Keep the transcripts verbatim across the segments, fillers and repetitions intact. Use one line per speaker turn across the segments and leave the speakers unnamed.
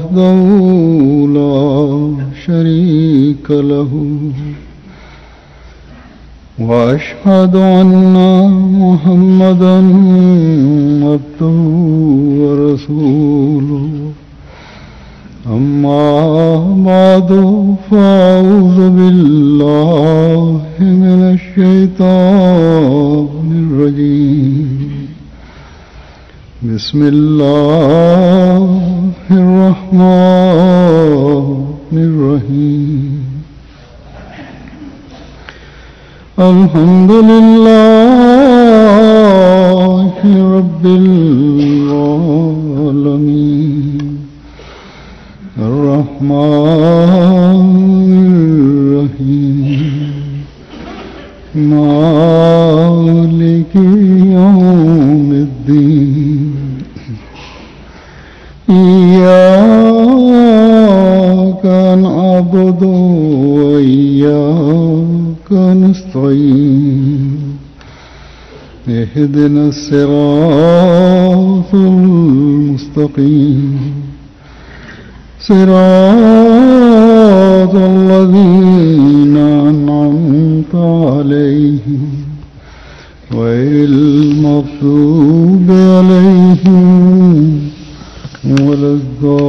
وحده لا شريك له وأشهد أن محمدا عبده ورسوله أما بعد فأعوذ بالله من الشيطان الرجيم بسم الله الرحمن الرحيم الحمد لله رب العالمين الرحمن الرحيم مالك يوم الدين إياك نعبد وإياك نستعين اهدنا الصراط المستقيم صراط الذين أنعمت عليهم غير المغضوب عليهم ولا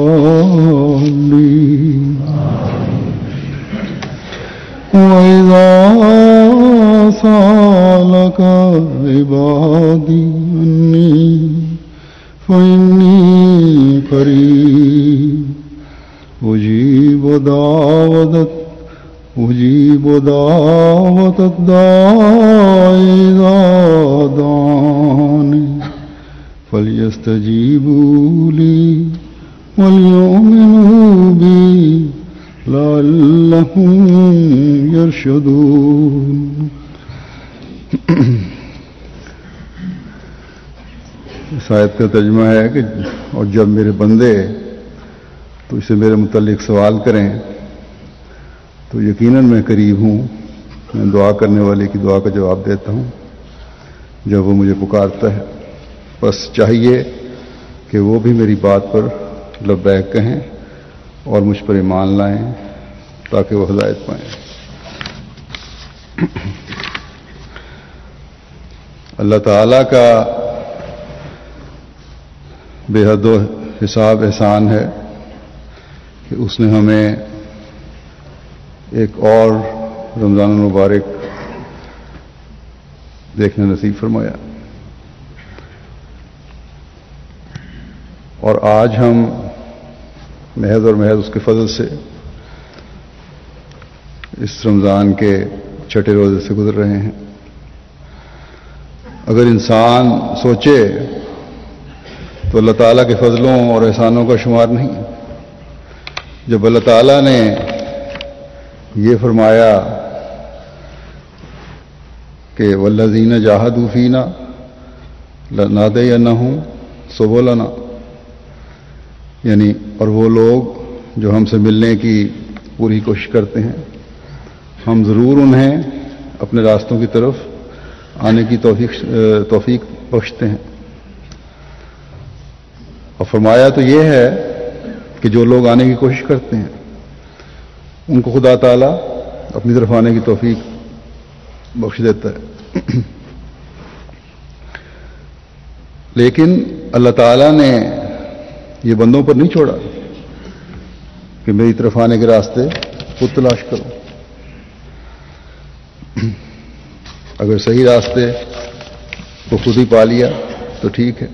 الضالين وإذا سألك عبادي عني فإني قريب أجيب دعوة أجيب دعوة الداع إذا دعاني فليستجيبوا لي وليؤمنوا بي لعلهم يرشدون. اس آیت کا ترجمہ ہے کہ اور جب میرے بندے تو اسے میرے متعلق سوال کریں تو یقیناً میں قریب ہوں، میں دعا کرنے والے کی دعا کا جواب دیتا ہوں جب وہ مجھے پکارتا ہے، بس چاہیے کہ وہ بھی میری بات پر لبیک کہیں اور مجھ پر ایمان لائیں تاکہ وہ ہدایت پائیں۔ اللہ تعالیٰ کا بے حد و حساب احسان ہے کہ اس نے ہمیں ایک اور رمضان المبارک دیکھنا نصیب فرمایا، اور آج ہم محض اور محض اس کے فضل سے اس رمضان کے چھٹے روزے سے گزر رہے ہیں۔ اگر انسان سوچے تو اللہ تعالیٰ کے فضلوں اور احسانوں کا شمار نہیں۔ جب اللہ تعالیٰ نے یہ فرمایا کہ والذین جاہدوا فینا لنہدینہم سبلنا، یعنی اور وہ لوگ جو ہم سے ملنے کی پوری کوشش کرتے ہیں ہم ضرور انہیں اپنے راستوں کی طرف آنے کی توفیق توفیق بخشتے ہیں۔ اور فرمایا تو یہ ہے کہ جو لوگ آنے کی کوشش کرتے ہیں ان کو خدا تعالیٰ اپنی طرف آنے کی توفیق بخش دیتا ہے۔ لیکن اللہ تعالیٰ نے یہ بندوں پر نہیں چھوڑا کہ میری طرف آنے کے راستے خود تلاش کرو۔ اگر صحیح راستے کو خود ہی پا لیا تو ٹھیک ہے،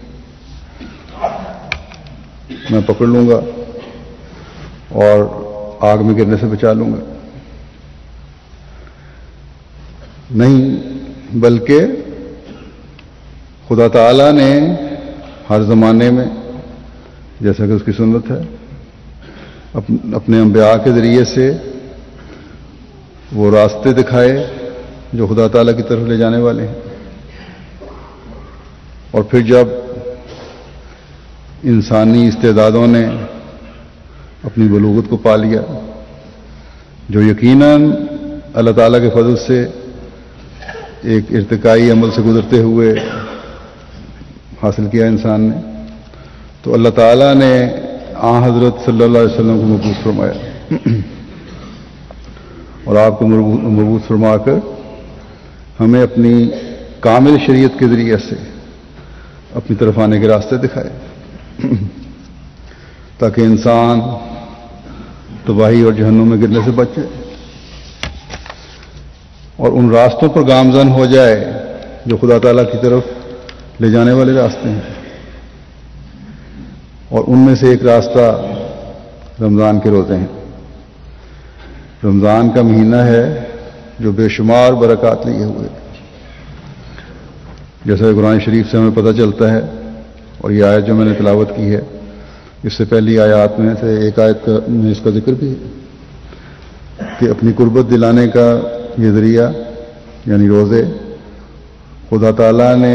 میں پکڑ لوں گا اور آگ میں گرنے سے بچا لوں گا۔ نہیں، بلکہ خدا تعالیٰ نے ہر زمانے میں، جیسا کہ اس کی سنت ہے، اپنے انبیاء کے ذریعے سے وہ راستے دکھائے جو خدا تعالیٰ کی طرف لے جانے والے ہیں، اور پھر جب انسانی استعدادوں نے اپنی بلوغت کو پا لیا، جو یقیناً اللہ تعالیٰ کے فضل سے ایک ارتقائی عمل سے گزرتے ہوئے حاصل کیا انسان نے، تو اللہ تعالیٰ نے آ حضرت صلی اللہ علیہ وسلم کو مبعوث فرمایا اور آپ کو مبعوث فرما کر ہمیں اپنی کامل شریعت کے ذریعے سے اپنی طرف آنے کے راستے دکھائے تاکہ انسان تباہی اور جہنم میں گرنے سے بچے اور ان راستوں پر گامزن ہو جائے جو خدا تعالیٰ کی طرف لے جانے والے راستے ہیں. اور ان میں سے ایک راستہ رمضان کے روزے ہیں. رمضان کا مہینہ ہے جو بے شمار برکات لیے ہوئے، جیسا قرآن شریف سے ہمیں پتہ چلتا ہے. اور یہ آیت جو میں نے تلاوت کی ہے اس سے پہلی آیات میں سے ایک آیت میں اس کا ذکر بھی ہے کہ اپنی قربت دلانے کا یہ ذریعہ یعنی روزے خدا تعالیٰ نے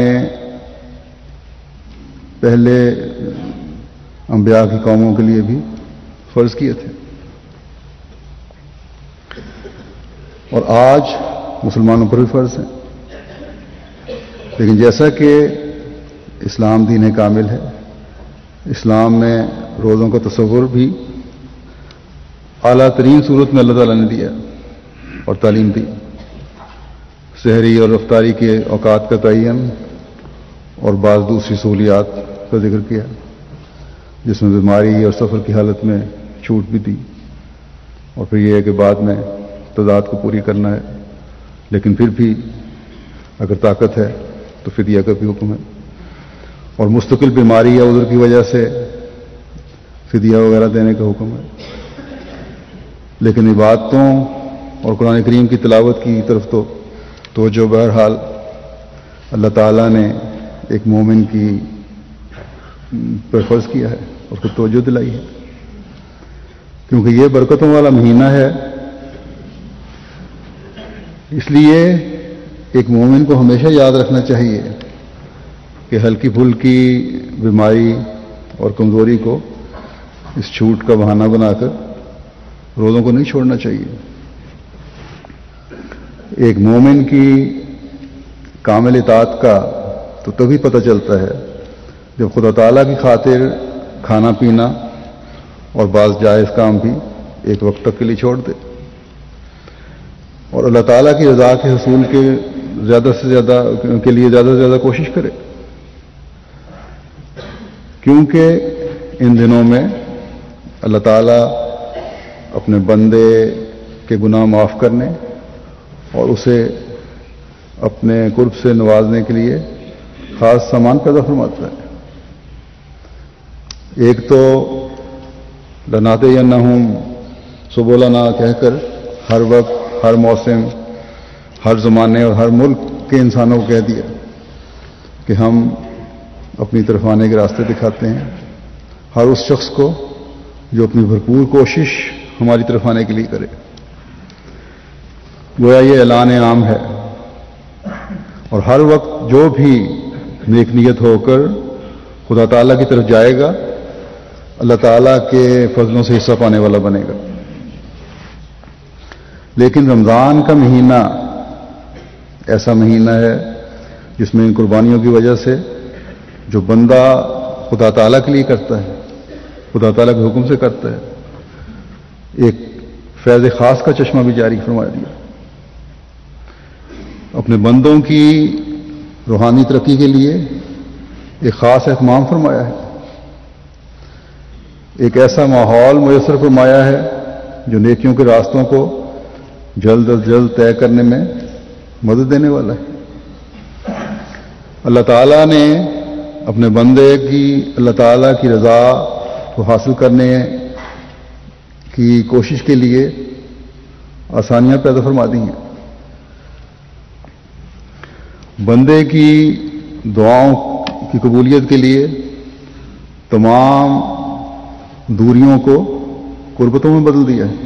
پہلے انبیاء کی قوموں کے لیے بھی فرض کیے تھے اور آج مسلمانوں پر بھی فرض ہیں. لیکن جیسا کہ اسلام دین کامل ہے، اسلام میں روزوں کا تصور بھی اعلیٰ ترین صورت میں اللہ تعالیٰ نے دیا اور تعلیم دی. سحری اور رفتاری کے اوقات کا تعین اور بعض دوسری سہولیات کا ذکر کیا جس میں بیماری اور سفر کی حالت میں چھوٹ بھی دی. اور پھر یہ ہے کہ بعد میں تعداد کو پوری کرنا ہے، لیکن پھر بھی اگر طاقت ہے تو فدیہ کا بھی حکم ہے. اور مستقل بیماری یا عذر کی وجہ سے فدیہ وغیرہ دینے کا حکم ہے. لیکن عبادتوں اور قرآن کریم کی تلاوت کی طرف تو توجہ بہرحال اللہ تعالیٰ نے ایک مومن کی پر فرض کیا ہے اور کو توجہ دلائی ہے، کیونکہ یہ برکتوں والا مہینہ ہے. اس لیے ایک مومن کو ہمیشہ یاد رکھنا چاہیے کہ ہلکی پھلکی بیماری اور کمزوری کو اس چھوٹ کا بہانہ بنا کر روزوں کو نہیں چھوڑنا چاہیے. ایک مومن کی کامل اطاعت کا تو تبھی پتہ چلتا ہے جب خدا تعالیٰ کی خاطر کھانا پینا اور بعض جائز کام بھی ایک وقت تک کے لیے چھوڑ دے اور اللہ تعالیٰ کی رضا کے حصول کے زیادہ سے زیادہ کے لیے زیادہ سے زیادہ کوشش کرے. کیونکہ ان دنوں میں اللہ تعالیٰ اپنے بندے کے گناہ معاف کرنے اور اسے اپنے قرب سے نوازنے کے لیے خاص سامان پیدا فرماتا ہے. ایک تو لناتے یا نہ ہوں سبولنا کہہ کر ہر وقت ہر موسم ہر زمانے اور ہر ملک کے انسانوں کو کہہ دیا کہ ہم اپنی طرف آنے کے راستے دکھاتے ہیں ہر اس شخص کو جو اپنی بھرپور کوشش ہماری طرف آنے کے لیے کرے. گویا یہ اعلان عام ہے اور ہر وقت جو بھی نیک نیت ہو کر خدا تعالیٰ کی طرف جائے گا اللہ تعالیٰ کے فضلوں سے حصہ پانے والا بنے گا. لیکن رمضان کا مہینہ ایسا مہینہ ہے جس میں ان قربانیوں کی وجہ سے جو بندہ خدا تعالیٰ کے لیے کرتا ہے خدا تعالیٰ کے حکم سے کرتا ہے ایک فیض خاص کا چشمہ بھی جاری فرما دیا. اپنے بندوں کی روحانی ترقی کے لیے ایک خاص اہتمام فرمایا ہے، ایک ایسا ماحول میسر فرمایا ہے جو نیکیوں کے راستوں کو جلد از جلد طے کرنے میں مدد دینے والا ہے. اللہ تعالیٰ نے اپنے بندے کی اللہ تعالیٰ کی رضا کو حاصل کرنے کی کوشش کے لیے آسانیاں پیدا فرما دی ہیں. بندے کی دعاؤں کی قبولیت کے لیے تمام دوریوں کو قربتوں میں بدل دیا ہے.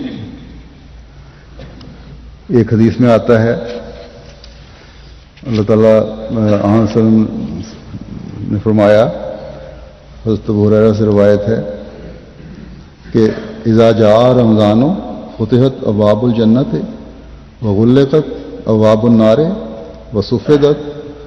ایک حدیث میں آتا ہے اللہ تعالیٰ صلی اللہ علیہ وسلم نے فرمایا، حضرت ابو ہریرہ سے روایت ہے کہ اذا جاء رمضان فتحت ابواب الجنت وغلقت ابواب النار وصفدت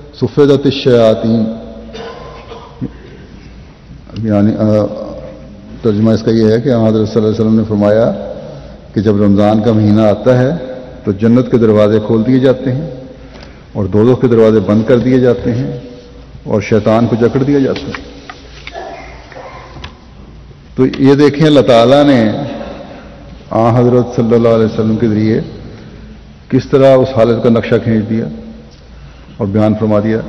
صفدت الشیاطین، یعنی ترجمہ اس کا یہ ہے کہ حضرت صلی اللہ علیہ وسلم نے فرمایا کہ جب رمضان کا مہینہ آتا ہے تو جنت کے دروازے کھول دیے جاتے ہیں اور دوزخ کے دروازے بند کر دیے جاتے ہیں اور شیطان کو جکڑ دیا جاتا ہے. تو یہ دیکھیں اللہ تعالیٰ نے آ حضرت صلی اللہ علیہ وسلم کے ذریعے کس طرح اس حالت کا نقشہ کھینچ دیا اور بیان فرما دیا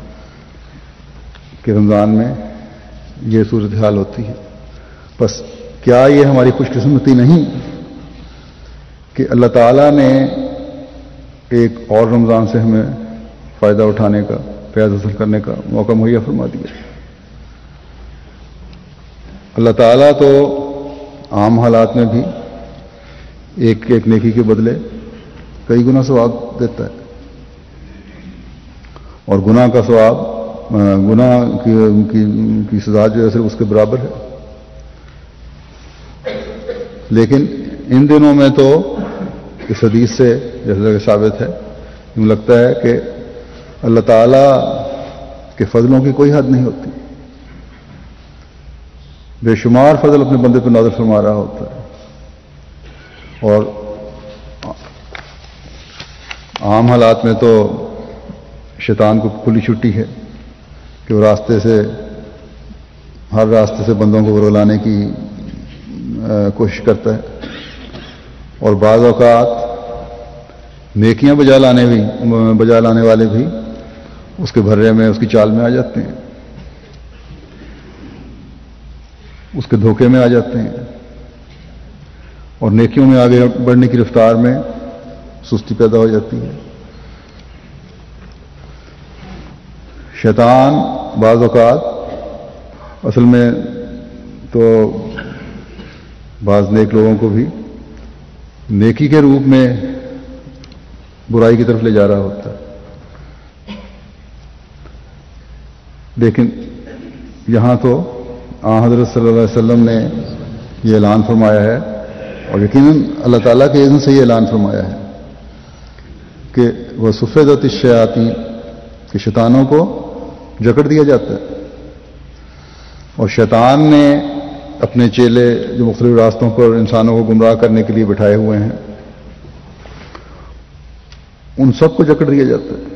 کہ رمضان میں یہ صورتحال ہوتی ہے. بس کیا یہ ہماری خوش قسمتی نہیں کہ اللہ تعالیٰ نے ایک اور رمضان سے ہمیں فائدہ اٹھانے کا، فیض حاصل کرنے کا موقع مہیا فرما دیا. اللہ تعالیٰ تو عام حالات میں بھی ایک ایک نیکی کے بدلے کئی گنا ثواب دیتا ہے اور گناہ کا ثواب، گناہ کی, کی, کی سزا جو ہے صرف اس کے برابر ہے. لیکن ان دنوں میں تو اس حدیث سے جیسا کہ ثابت ہے، یوں لگتا ہے کہ اللہ تعالیٰ کے فضلوں کی کوئی حد نہیں ہوتی، بے شمار فضل اپنے بندے پہ نازل فرما رہا ہوتا ہے. اور عام حالات میں تو شیطان کو کھلی چھٹی ہے کہ وہ راستے سے، ہر راستے سے بندوں کو ورگلانے کی کوشش کرتا ہے اور بعض اوقات نیکیاں بجا لانے بھی بجا لانے والے بھی اس کے بھرے میں، اس کی چال میں آ جاتے ہیں، اس کے دھوکے میں آ جاتے ہیں اور نیکیوں میں آگے بڑھنے کی رفتار میں سستی پیدا ہو جاتی ہے. شیطان بعض اوقات اصل میں تو بعض نیک لوگوں کو بھی نیکی کے روپ میں برائی کی طرف لے جا رہا ہوتا ہے. لیکن یہاں تو آن حضرت صلی اللہ علیہ وسلم نے یہ اعلان فرمایا ہے اور یقیناً اللہ تعالیٰ کے اذن سے یہ اعلان فرمایا ہے کہ وہ سفیدت الشیاطین، کہ شیطانوں کو جکڑ دیا جاتا ہے. اور شیطان نے اپنے چیلے جو مختلف راستوں پر انسانوں کو گمراہ کرنے کے لیے بٹھائے ہوئے ہیں، ان سب کو جکڑ دیا جاتا ہے.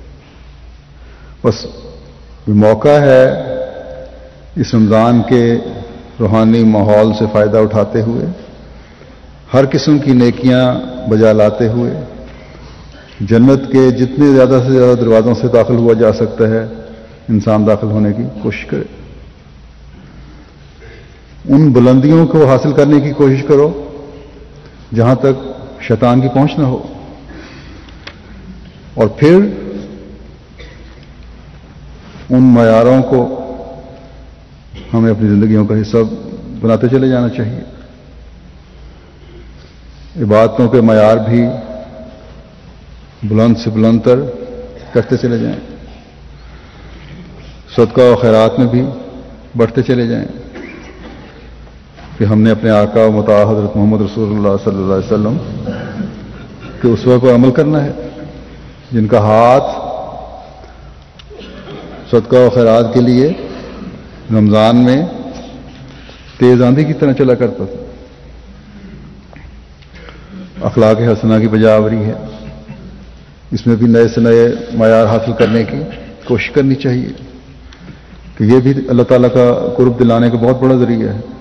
بس موقع ہے اس رمضان کے روحانی ماحول سے فائدہ اٹھاتے ہوئے، ہر قسم کی نیکیاں بجا لاتے ہوئے جنت کے جتنے زیادہ سے زیادہ دروازوں سے داخل ہوا جا سکتا ہے انسان داخل ہونے کی کوشش کرے. ان بلندیوں کو حاصل کرنے کی کوشش کرو جہاں تک شیطان کی پہنچ نہ ہو، اور پھر ان معیاروں کو ہمیں اپنی زندگیوں کا حصہ بناتے چلے جانا چاہیے. عبادتوں کے معیار بھی بلند سے بلند تر کرتے چلے جائیں، صدقہ و خیرات میں بھی بڑھتے چلے جائیں کہ ہم نے اپنے آقا و مطاع حضرت محمد رسول اللہ صلی اللہ علیہ وسلم کے اسوہ پر عمل کرنا ہے، جن کا ہاتھ صدقہ و خیرات کے لیے رمضان میں تیز آندھی کی طرح چلا کرتا تھا. اخلاق حسنہ کی بجاوری ہے، اس میں بھی نئے سے نئے معیار حاصل کرنے کی کوشش کرنی چاہیے کہ یہ بھی اللہ تعالیٰ کا قرب دلانے کا بہت بڑا ذریعہ ہے.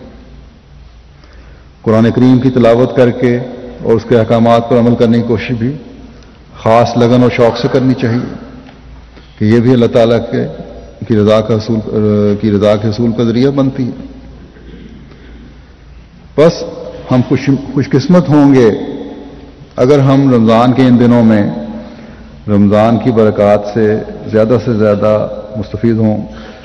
قرآن کریم کی تلاوت کر کے اور اس کے احکامات پر عمل کرنے کی کوشش بھی خاص لگن اور شوق سے کرنی چاہیے کہ یہ بھی اللہ تعالیٰ کے کی رضا کا حصول کی رضا کے حصول کا ذریعہ بنتی ہے. بس ہم خوش خوش قسمت ہوں گے اگر ہم رمضان کے ان دنوں میں رمضان کی برکات سے زیادہ سے زیادہ مستفید ہوں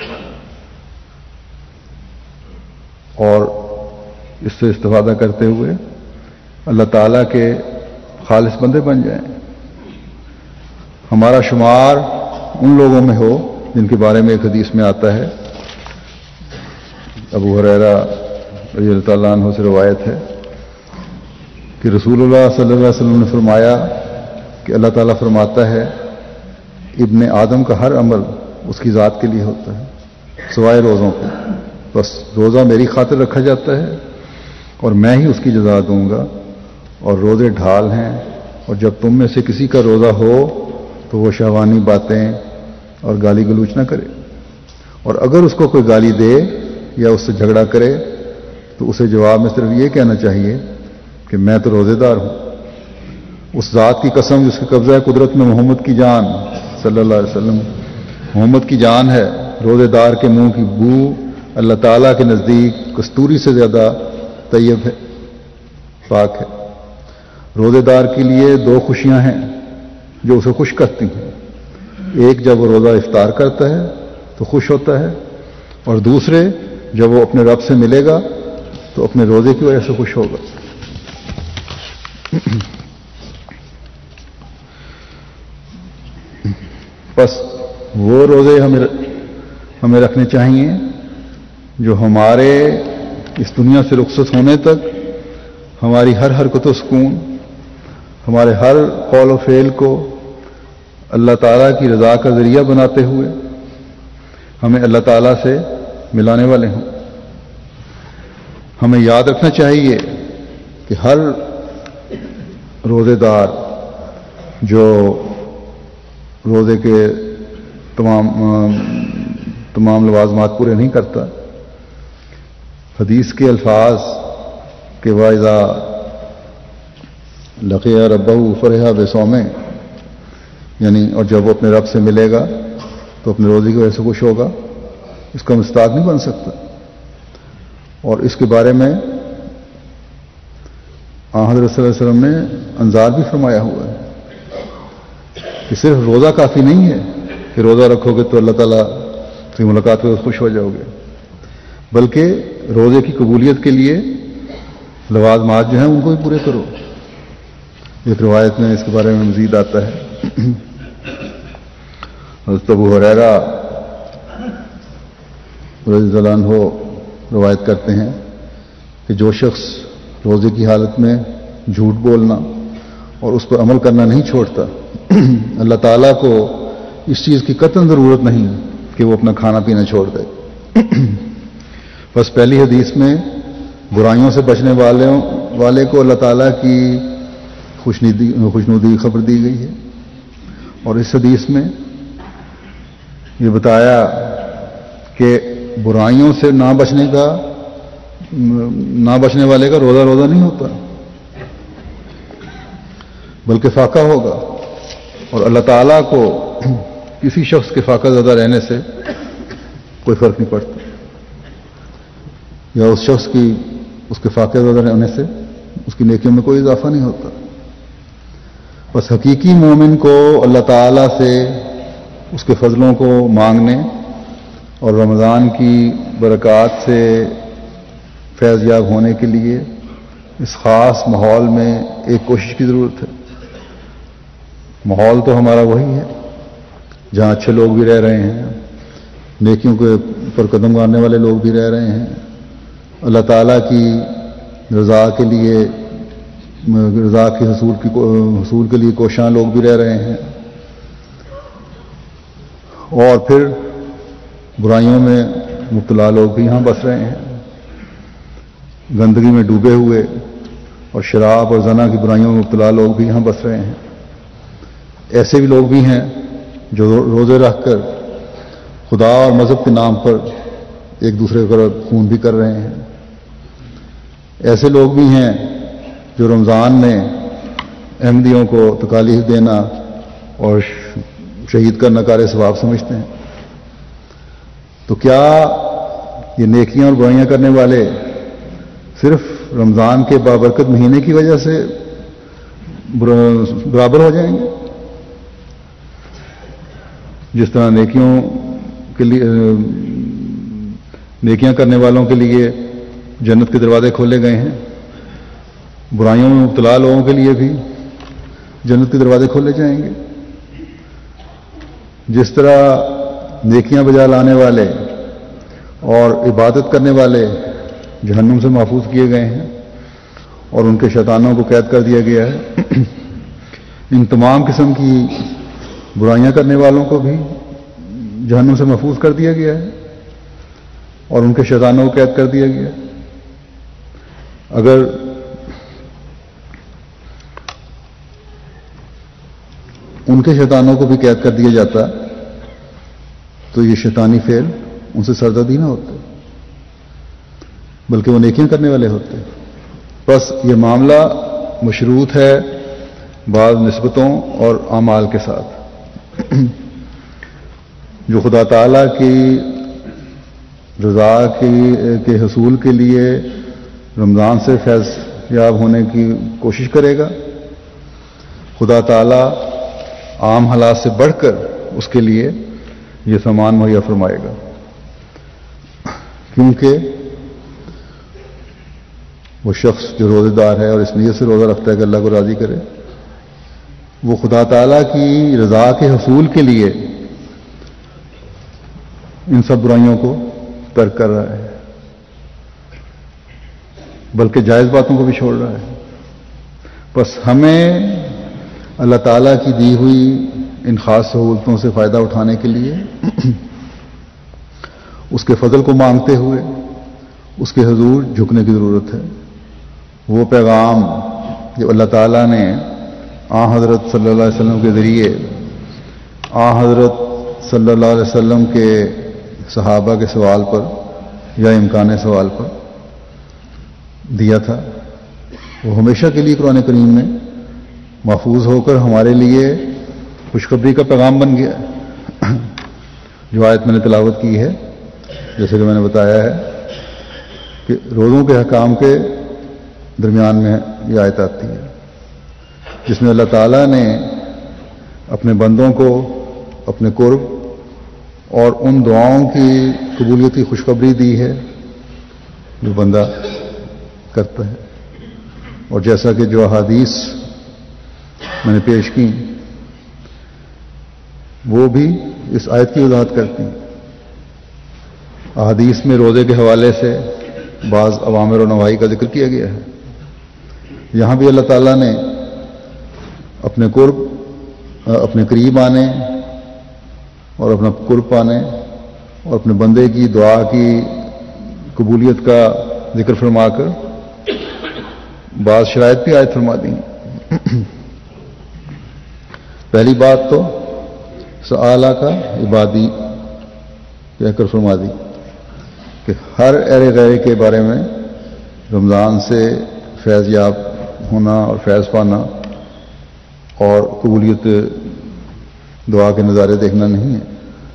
اور اس سے استفادہ کرتے ہوئے اللہ تعالیٰ کے خالص بندے بن جائیں. ہمارا شمار ان لوگوں میں ہو جن کے بارے میں ایک حدیث میں آتا ہے، ابو ہریرہ رضی اللہ تعالیٰ عنہ سے روایت ہے کہ رسول اللہ صلی اللہ علیہ وسلم نے فرمایا کہ اللہ تعالیٰ فرماتا ہے ابن آدم کا ہر عمل اس کی ذات کے لیے ہوتا ہے سوائے روزوں کو. بس روزہ میری خاطر رکھا جاتا ہے اور میں ہی اس کی جزا دوں گا، اور روزے ڈھال ہیں، اور جب تم میں سے کسی کا روزہ ہو تو وہ شہوانی باتیں اور گالی گلوچ نہ کرے، اور اگر اس کو کوئی گالی دے یا اس سے جھگڑا کرے تو اسے جواب میں صرف یہ کہنا چاہیے کہ میں تو روزے دار ہوں۔ اس ذات کی قسم جس کے قبضہ قدرت میں محمد کی جان صلی اللہ علیہ وسلم، محمد کی جان ہے، روزے دار کے منہ کی بو اللہ تعالیٰ کے نزدیک کستوری سے زیادہ طیب ہے، پاک ہے۔ روزے دار کے لیے دو خوشیاں ہیں جو اسے خوش کرتی ہیں، ایک جب وہ روزہ افطار کرتا ہے تو خوش ہوتا ہے، اور دوسرے جب وہ اپنے رب سے ملے گا تو اپنے روزے کی وجہ سے خوش ہوگا۔ بس وہ روزے ہمیں ہمیں رکھنے چاہیے جو ہمارے اس دنیا سے رخصت ہونے تک ہماری ہر حرکت و سکون، ہمارے ہر قول و فعل کو اللہ تعالیٰ کی رضا کا ذریعہ بناتے ہوئے ہمیں اللہ تعالیٰ سے ملانے والے ہوں۔ ہمیں یاد رکھنا چاہیے کہ ہر روزے دار جو روزے کے تمام تمام لوازمات پورے نہیں کرتا، حدیث کے الفاظ کہ وَإِذَا لَقِيَ رَبَّهُ فَرِحَ بِصَوْمِهِ، یعنی اور جب وہ اپنے رب سے ملے گا تو اپنے روزے کی وجہ سے خوش ہوگا، اس کا مصداق نہیں بن سکتا۔ اور اس کے بارے میں آن حضرت صلی اللہ علیہ وسلم نے انذار بھی فرمایا ہوا ہے کہ صرف روزہ کافی نہیں ہے کہ روزہ رکھو گے تو اللہ تعالیٰ سے ملاقات ہوگی خوش ہو جاؤ گے، بلکہ روزے کی قبولیت کے لیے لوازمات جو ہیں ان کو بھی پورے کرو۔ ایک روایت میں اس کے بارے میں مزید آتا ہے، حضرت ابو ہریرہ رضی اللہ عنہ روایت کرتے ہیں کہ جو شخص روزے کی حالت میں جھوٹ بولنا اور اس پر عمل کرنا نہیں چھوڑتا، اللہ تعالیٰ کو اس چیز کی قطعاً ضرورت نہیں کہ وہ اپنا کھانا پینا چھوڑ دے۔ بس پہلی حدیث میں برائیوں سے بچنے والے والے کو اللہ تعالیٰ کی خوشنودی خوشنودی خبر دی گئی ہے، اور اس حدیث میں یہ بتایا کہ برائیوں سے نہ بچنے کا نہ بچنے والے کا روزہ روزہ نہیں ہوتا بلکہ فاقہ ہوگا، اور اللہ تعالیٰ کو کسی شخص کے فاقہ زدہ رہنے سے کوئی فرق نہیں پڑتا، یا اس شخص کی اس کے فاقہ زدہ رہنے سے اس کی نیکیوں میں کوئی اضافہ نہیں ہوتا۔ بس حقیقی مومن کو اللہ تعالیٰ سے اس کے فضلوں کو مانگنے اور رمضان کی برکات سے فیض یاب ہونے کے لیے اس خاص ماحول میں ایک کوشش کی ضرورت ہے۔ ماحول تو ہمارا وہی ہے جہاں اچھے لوگ بھی رہ رہے ہیں، نیکیوں کے پر قدم گاڑنے والے لوگ بھی رہ رہے ہیں، اللہ تعالیٰ کی رضا کے لیے رضا کے حصول کی حصول کے لیے کوشاں لوگ بھی رہ رہے ہیں، اور پھر برائیوں میں مبتلا لوگ بھی یہاں بس رہے ہیں، گندگی میں ڈوبے ہوئے اور شراب اور زنا کی برائیوں میں مبتلا لوگ بھی یہاں بس رہے ہیں۔ ایسے بھی لوگ بھی ہیں جو روزے رکھ کر خدا اور مذہب کے نام پر ایک دوسرے کا خون بھی کر رہے ہیں۔ ایسے لوگ بھی ہیں جو رمضان میں احمدیوں کو تکالیف دینا اور شہید کرنا کار ثواب سمجھتے ہیں۔ تو کیا یہ نیکیاں اور برائیاں کرنے والے صرف رمضان کے بابرکت مہینے کی وجہ سے برابر ہو جائیں گے؟ جس طرح نیکیوں کے لیے نیکیاں کرنے والوں کے لیے جنت کے دروازے کھولے گئے ہیں، برائیوں میں مبتلا لوگوں کے لیے بھی جنت کے دروازے کھولے جائیں گے۔ جس طرح نیکیاں بجا لانے والے اور عبادت کرنے والے جہنم سے محفوظ کیے گئے ہیں اور ان کے شیطانوں کو قید کر دیا گیا ہے، ان تمام قسم کی برائیاں کرنے والوں کو بھی جہنم سے محفوظ کر دیا گیا ہے۔ اور ان کے شیطانوں کو قید کر دیا گیا. اگر ان کے شیطانوں کو بھی قید کر دیا جاتا تو یہ شیطانی فعل ان سے سرزد ہی نہ ہوتے، بلکہ وہ نیکیاں کرنے والے ہوتے. بس یہ معاملہ مشروط ہے بعض نسبتوں اور اعمال کے ساتھ. جو خدا تعالیٰ کی رضا کی کے حصول کے لیے رمضان سے فیض یاب ہونے کی کوشش کرے گا، خدا تعالیٰ عام حالات سے بڑھ کر اس کے لیے یہ سامان مہیا فرمائے گا، کیونکہ وہ شخص جو روزے دار ہے اور اس نیت سے روزہ رکھتا ہے کہ اللہ کو راضی کرے، وہ خدا تعالیٰ کی رضا کے حصول کے لیے ان سب برائیوں کو ترک کر رہا ہے، بلکہ جائز باتوں کو بھی چھوڑ رہا ہے. بس ہمیں اللہ تعالیٰ کی دی ہوئی ان خاص سہولتوں سے فائدہ اٹھانے کے لیے اس کے فضل کو مانگتے ہوئے اس کے حضور جھکنے کی ضرورت ہے. وہ پیغام جو اللہ تعالیٰ نے آ حضرت صلی اللہ علیہ وسلم کے ذریعے آ حضرت صلی اللہ علیہ وسلم کے صحابہ کے سوال پر یا امکان سوال پر دیا تھا، وہ ہمیشہ کے لیے قرآن کریم میں محفوظ ہو کر ہمارے لیے خوشخبری کا پیغام بن گیا. جو آیت میں نے تلاوت کی ہے، جیسے کہ میں نے بتایا ہے کہ روزوں کے حکام کے درمیان میں یہ آیت آتی ہے، جس میں اللہ تعالیٰ نے اپنے بندوں کو اپنے قرب اور ان دعاؤں کی قبولیت کی خوشخبری دی ہے جو بندہ کرتا ہے. اور جیسا کہ جو احادیث میں نے پیش کی وہ بھی اس آیت کی وضاحت کرتی ہیں. احادیث میں روزے کے حوالے سے بعض اوامر و نواہی کا ذکر کیا گیا ہے. یہاں بھی اللہ تعالیٰ نے اپنے قرب اپنے قریب آنے اور اپنا قرب پانے اور اپنے بندے کی دعا کی قبولیت کا ذکر فرما کر بعض شرائط بھی عائد فرما دی. پہلی بات تو سآلہ کا عبادی کہہ کر فرما دی کہ ہر اہل غیر کے بارے میں رمضان سے فیض یاب ہونا اور فیض پانا اور قبولیت دعا کے نظارے دیکھنا نہیں ہے.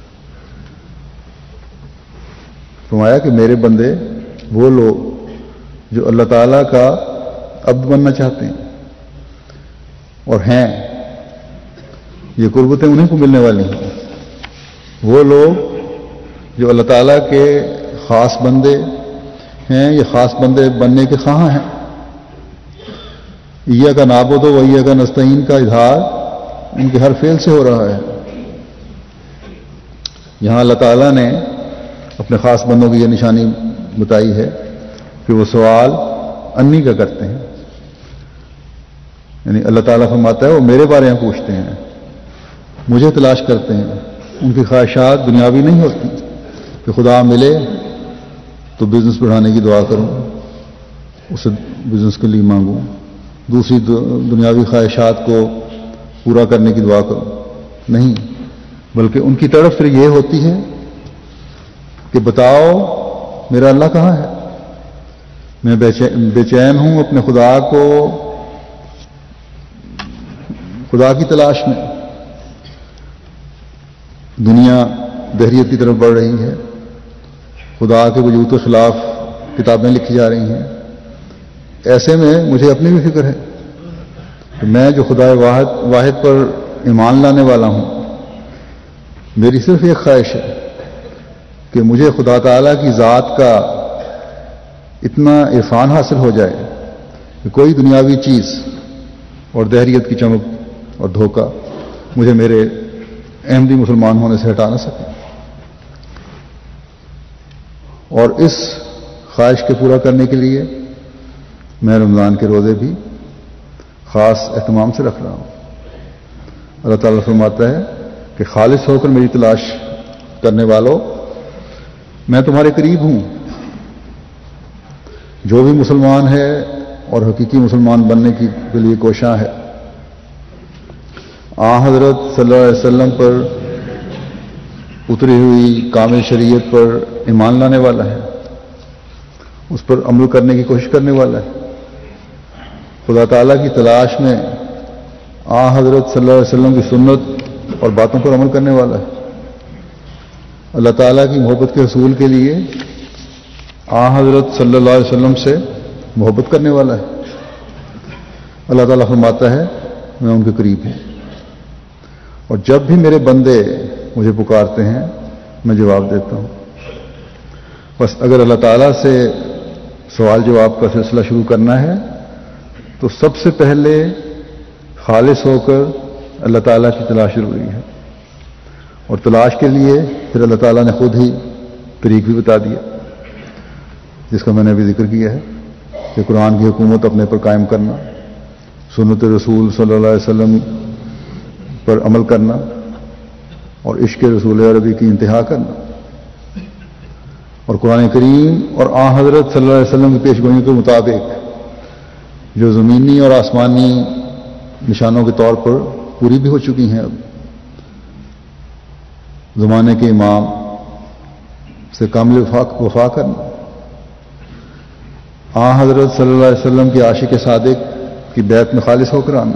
فرمایا کہ میرے بندے وہ لوگ جو اللہ تعالیٰ کا عبد بننا چاہتے ہیں اور ہیں، یہ قربتیں انہیں کو ملنے والی ہیں. وہ لوگ جو اللہ تعالیٰ کے خاص بندے ہیں، یہ خاص بندے بننے کے خواہاں ہیں. ایہ کا نعبد و ایہ کا نستعین کا اظہار ان کے ہر فعل سے ہو رہا ہے. یہاں اللہ تعالیٰ نے اپنے خاص بندوں کی یہ نشانی بتائی ہے کہ وہ سوال انی کا کرتے ہیں. یعنی اللہ تعالیٰ فرماتا ہے وہ میرے بارے میں پوچھتے ہیں، مجھے تلاش کرتے ہیں. ان کی خواہشات دنیاوی نہیں ہوتی کہ خدا ملے تو بزنس بڑھانے کی دعا کروں، اسے بزنس کے لیے مانگوں، دوسری دنیاوی خواہشات کو پورا کرنے کی دعا کروں. نہیں، بلکہ ان کی طرف سے یہ ہوتی ہے کہ بتاؤ میرا اللہ کہاں ہے. میں بے چین ہوں اپنے خدا کو خدا کی تلاش میں. دنیا دہریت کی طرف بڑھ رہی ہے، خدا کے وجود کے خلاف کتابیں لکھی جا رہی ہیں. ایسے میں مجھے اپنی بھی فکر ہے کہ میں جو خدا واحد واحد پر ایمان لانے والا ہوں، میری صرف ایک خواہش ہے کہ مجھے خدا تعالیٰ کی ذات کا اتنا عرفان حاصل ہو جائے کہ کوئی دنیاوی چیز اور دہریت کی چمک اور دھوکہ مجھے میرے احمدی مسلمان ہونے سے ہٹا نہ سکے. اور اس خواہش کے پورا کرنے کے لیے میں رمضان کے روزے بھی خاص اہتمام سے رکھ رہا ہوں. اللہ تعالیٰ فرماتا ہے کہ خالص ہو کر میری تلاش کرنے والوں میں تمہارے قریب ہوں. جو بھی مسلمان ہے اور حقیقی مسلمان بننے کی کے لیے کوشاں ہے، آن حضرت صلی اللہ علیہ وسلم پر اتری ہوئی کامل شریعت پر ایمان لانے والا ہے، اس پر عمل کرنے کی کوشش کرنے والا ہے، خدا تعالیٰ کی تلاش میں آن حضرت صلی اللہ علیہ وسلم کی سنت اور باتوں پر عمل کرنے والا ہے، اللہ تعالیٰ کی محبت کے حصول کے لیے آن حضرت صلی اللہ علیہ وسلم سے محبت کرنے والا ہے. اللہ تعالیٰ فرماتا ہے میں ان کے قریب ہوں، اور جب بھی میرے بندے مجھے پکارتے ہیں میں جواب دیتا ہوں. بس اگر اللہ تعالیٰ سے سوال جواب کا سلسلہ شروع کرنا ہے تو سب سے پہلے خالص ہو کر اللہ تعالیٰ کی تلاش ضروری ہے، اور تلاش کے لیے پھر اللہ تعالیٰ نے خود ہی طریق بھی بتا دیا، جس کا میں نے ابھی ذکر کیا ہے کہ قرآن کی حکومت اپنے پر قائم کرنا، سنت رسول صلی اللہ علیہ وسلم پر عمل کرنا، اور عشق رسول عربی کی انتہا کرنا، اور قرآن کریم اور آن حضرت صلی اللہ علیہ وسلم کی پیش گوئیوں کے مطابق جو زمینی اور آسمانی نشانوں کے طور پر پوری بھی ہو چکی ہیں، اب زمانے کے امام سے کامل وفا وفا کرنا، آن حضرت صلی اللہ علیہ وسلم کے عاشق صادق کی بیعت میں خالص ہو کر آنا.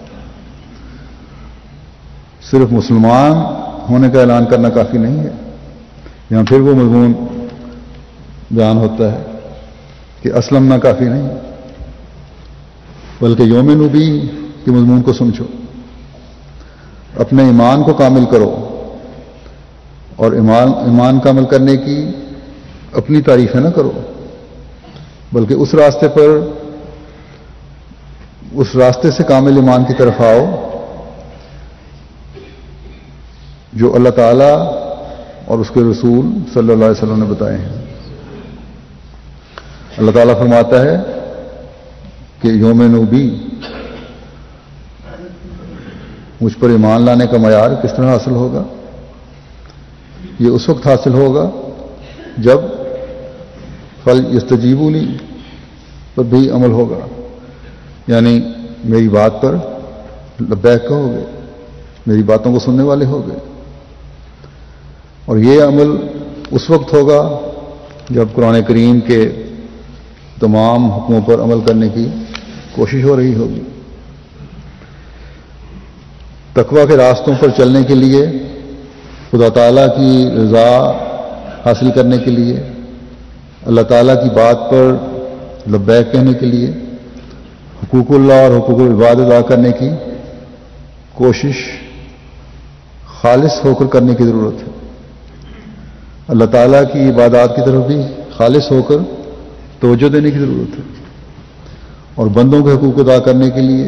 صرف مسلمان ہونے کا اعلان کرنا کافی نہیں ہے، یہاں پھر وہ مضمون بیان ہوتا ہے کہ اسلمنا کافی نہیں، بلکہ یوم نبی کے مضمون کو سمجھو، اپنے ایمان کو کامل کرو، اور ایمان ایمان کامل کرنے کی اپنی تعریفیں نہ کرو، بلکہ اس راستے پر اس راستے سے کامل ایمان کی طرف آؤ جو اللہ تعالیٰ اور اس کے رسول صلی اللہ علیہ وسلم نے بتائے ہیں. اللہ تعالیٰ فرماتا ہے کہ یوم نوبی مجھ پر ایمان لانے کا معیار کس طرح حاصل ہوگا؟ یہ اس وقت حاصل ہوگا جب فل یستجیبونی پر بھی عمل ہوگا، یعنی میری بات پر لبیک کہو گے، میری باتوں کو سننے والے ہو گئے. اور یہ عمل اس وقت ہوگا جب قرآن کریم کے تمام حکموں پر عمل کرنے کی کوشش ہو رہی ہوگی. تقویٰ کے راستوں پر چلنے کے لیے، خدا تعالیٰ کی رضا حاصل کرنے کے لیے، اللہ تعالیٰ کی بات پر لبیک کہنے کے لیے حقوق اللہ اور حقوق العباد ادا کرنے کی کوشش خالص ہو کر کرنے کی ضرورت ہے. اللہ تعالیٰ کی عبادات کی طرف بھی خالص ہو کر توجہ دینے کی ضرورت ہے، اور بندوں کے حقوق ادا کرنے کے لیے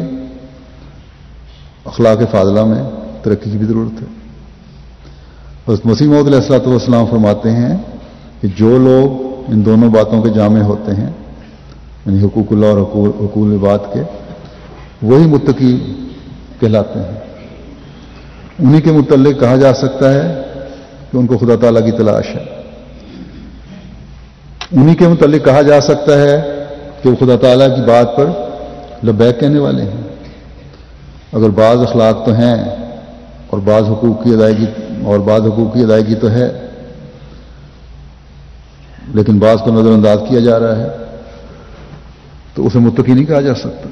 اخلاق فاضلہ میں ترقی کی بھی ضرورت ہے. حضرت مسیح موعود علیہ الصلوۃ والسلام فرماتے ہیں کہ جو لوگ ان دونوں باتوں کے جامع ہوتے ہیں، یعنی حقوق اللہ اور حقوق العباد کے، وہی متقی کہلاتے ہیں. انہی کے متعلق کہا جا سکتا ہے کہ ان کو خدا تعالیٰ کی تلاش ہے. انہی کے متعلق کہا جا سکتا ہے کہ وہ خدا تعالیٰ کی بات پر لبیک کہنے والے ہیں. اگر بعض اخلاق تو ہیں اور بعض حقوق کی ادائیگی اور بعض حقوق کی ادائیگی تو ہے، لیکن بعض کو نظر انداز کیا جا رہا ہے، تو اسے متقی نہیں کہا جا سکتا.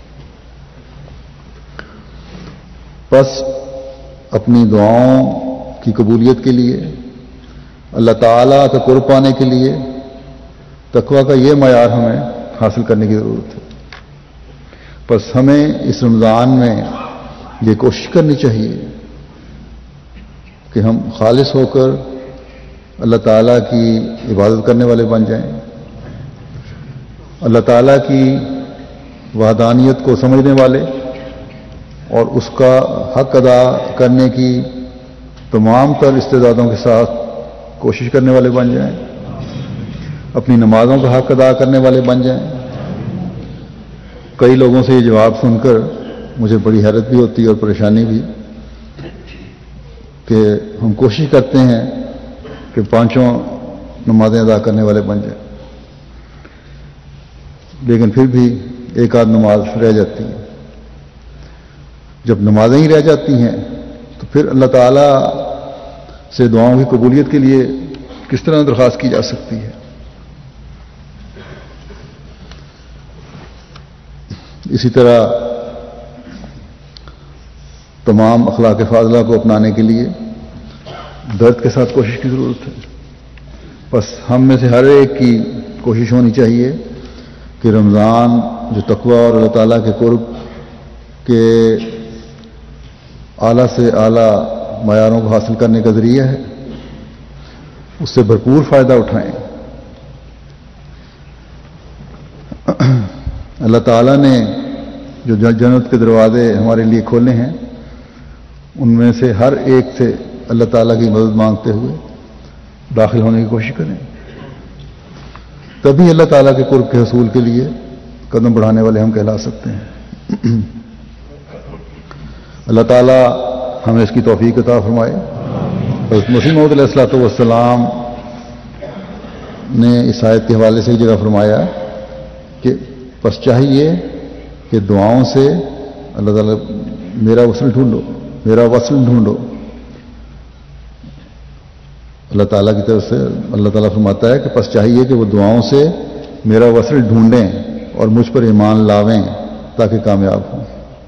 بس اپنی دعاؤں کی قبولیت کے لیے، اللہ تعالیٰ کا قرب پانے کے لیے تقویٰ کا یہ معیار ہمیں حاصل کرنے کی ضرورت ہے. بس ہمیں اس رمضان میں یہ کوشش کرنی چاہیے کہ ہم خالص ہو کر اللہ تعالیٰ کی عبادت کرنے والے بن جائیں، اللہ تعالیٰ کی وحدانیت کو سمجھنے والے اور اس کا حق ادا کرنے کی تمام تر استعدادوں کے ساتھ کوشش کرنے والے بن جائیں، اپنی نمازوں کا حق ادا کرنے والے بن جائیں. کئی لوگوں سے یہ جواب سن کر مجھے بڑی حیرت بھی ہوتی ہے اور پریشانی بھی کہ ہم کوشش کرتے ہیں کہ پانچوں نمازیں ادا کرنے والے بن جائیں، لیکن پھر بھی ایک آدھ نماز رہ جاتی ہے. جب نمازیں ہی رہ جاتی ہیں تو پھر اللہ تعالیٰ سے دعاؤں کی قبولیت کے لیے کس طرح درخواست کی جا سکتی ہے؟ اسی طرح تمام اخلاق فاضلہ کو اپنانے کے لیے درد کے ساتھ کوشش کی ضرورت ہے. بس ہم میں سے ہر ایک کی کوشش ہونی چاہیے کہ رمضان جو تقویٰ اور اللہ تعالیٰ کے قرب کے اعلیٰ سے اعلیٰ معیاروں کو حاصل کرنے کا ذریعہ ہے، اس سے بھرپور فائدہ اٹھائیں. اللہ تعالیٰ نے جو جنت کے دروازے ہمارے لیے کھولے ہیں ان میں سے ہر ایک سے اللہ تعالیٰ کی مدد مانگتے ہوئے داخل ہونے کی کوشش کریں. تبھی اللہ تعالیٰ کے قرب کے حصول کے لیے قدم بڑھانے والے ہم کہلا سکتے ہیں. اللہ تعالیٰ ہمیں اس کی توفیق عطا فرمائے. حضرت مسیح موعود علیہ الصلوۃ والسلام نے اس آیت کے حوالے سے ایک جگہ فرمایا کہ بس چاہیے کہ دعاؤں سے اللہ تعالیٰ میرا وصل ڈھونڈو میرا وصل ڈھونڈو. اللہ تعالیٰ کی طرف سے اللہ تعالیٰ فرماتا ہے کہ بس چاہیے کہ وہ دعاؤں سے میرا وصل ڈھونڈیں اور مجھ پر ایمان لاویں تاکہ کامیاب ہوں.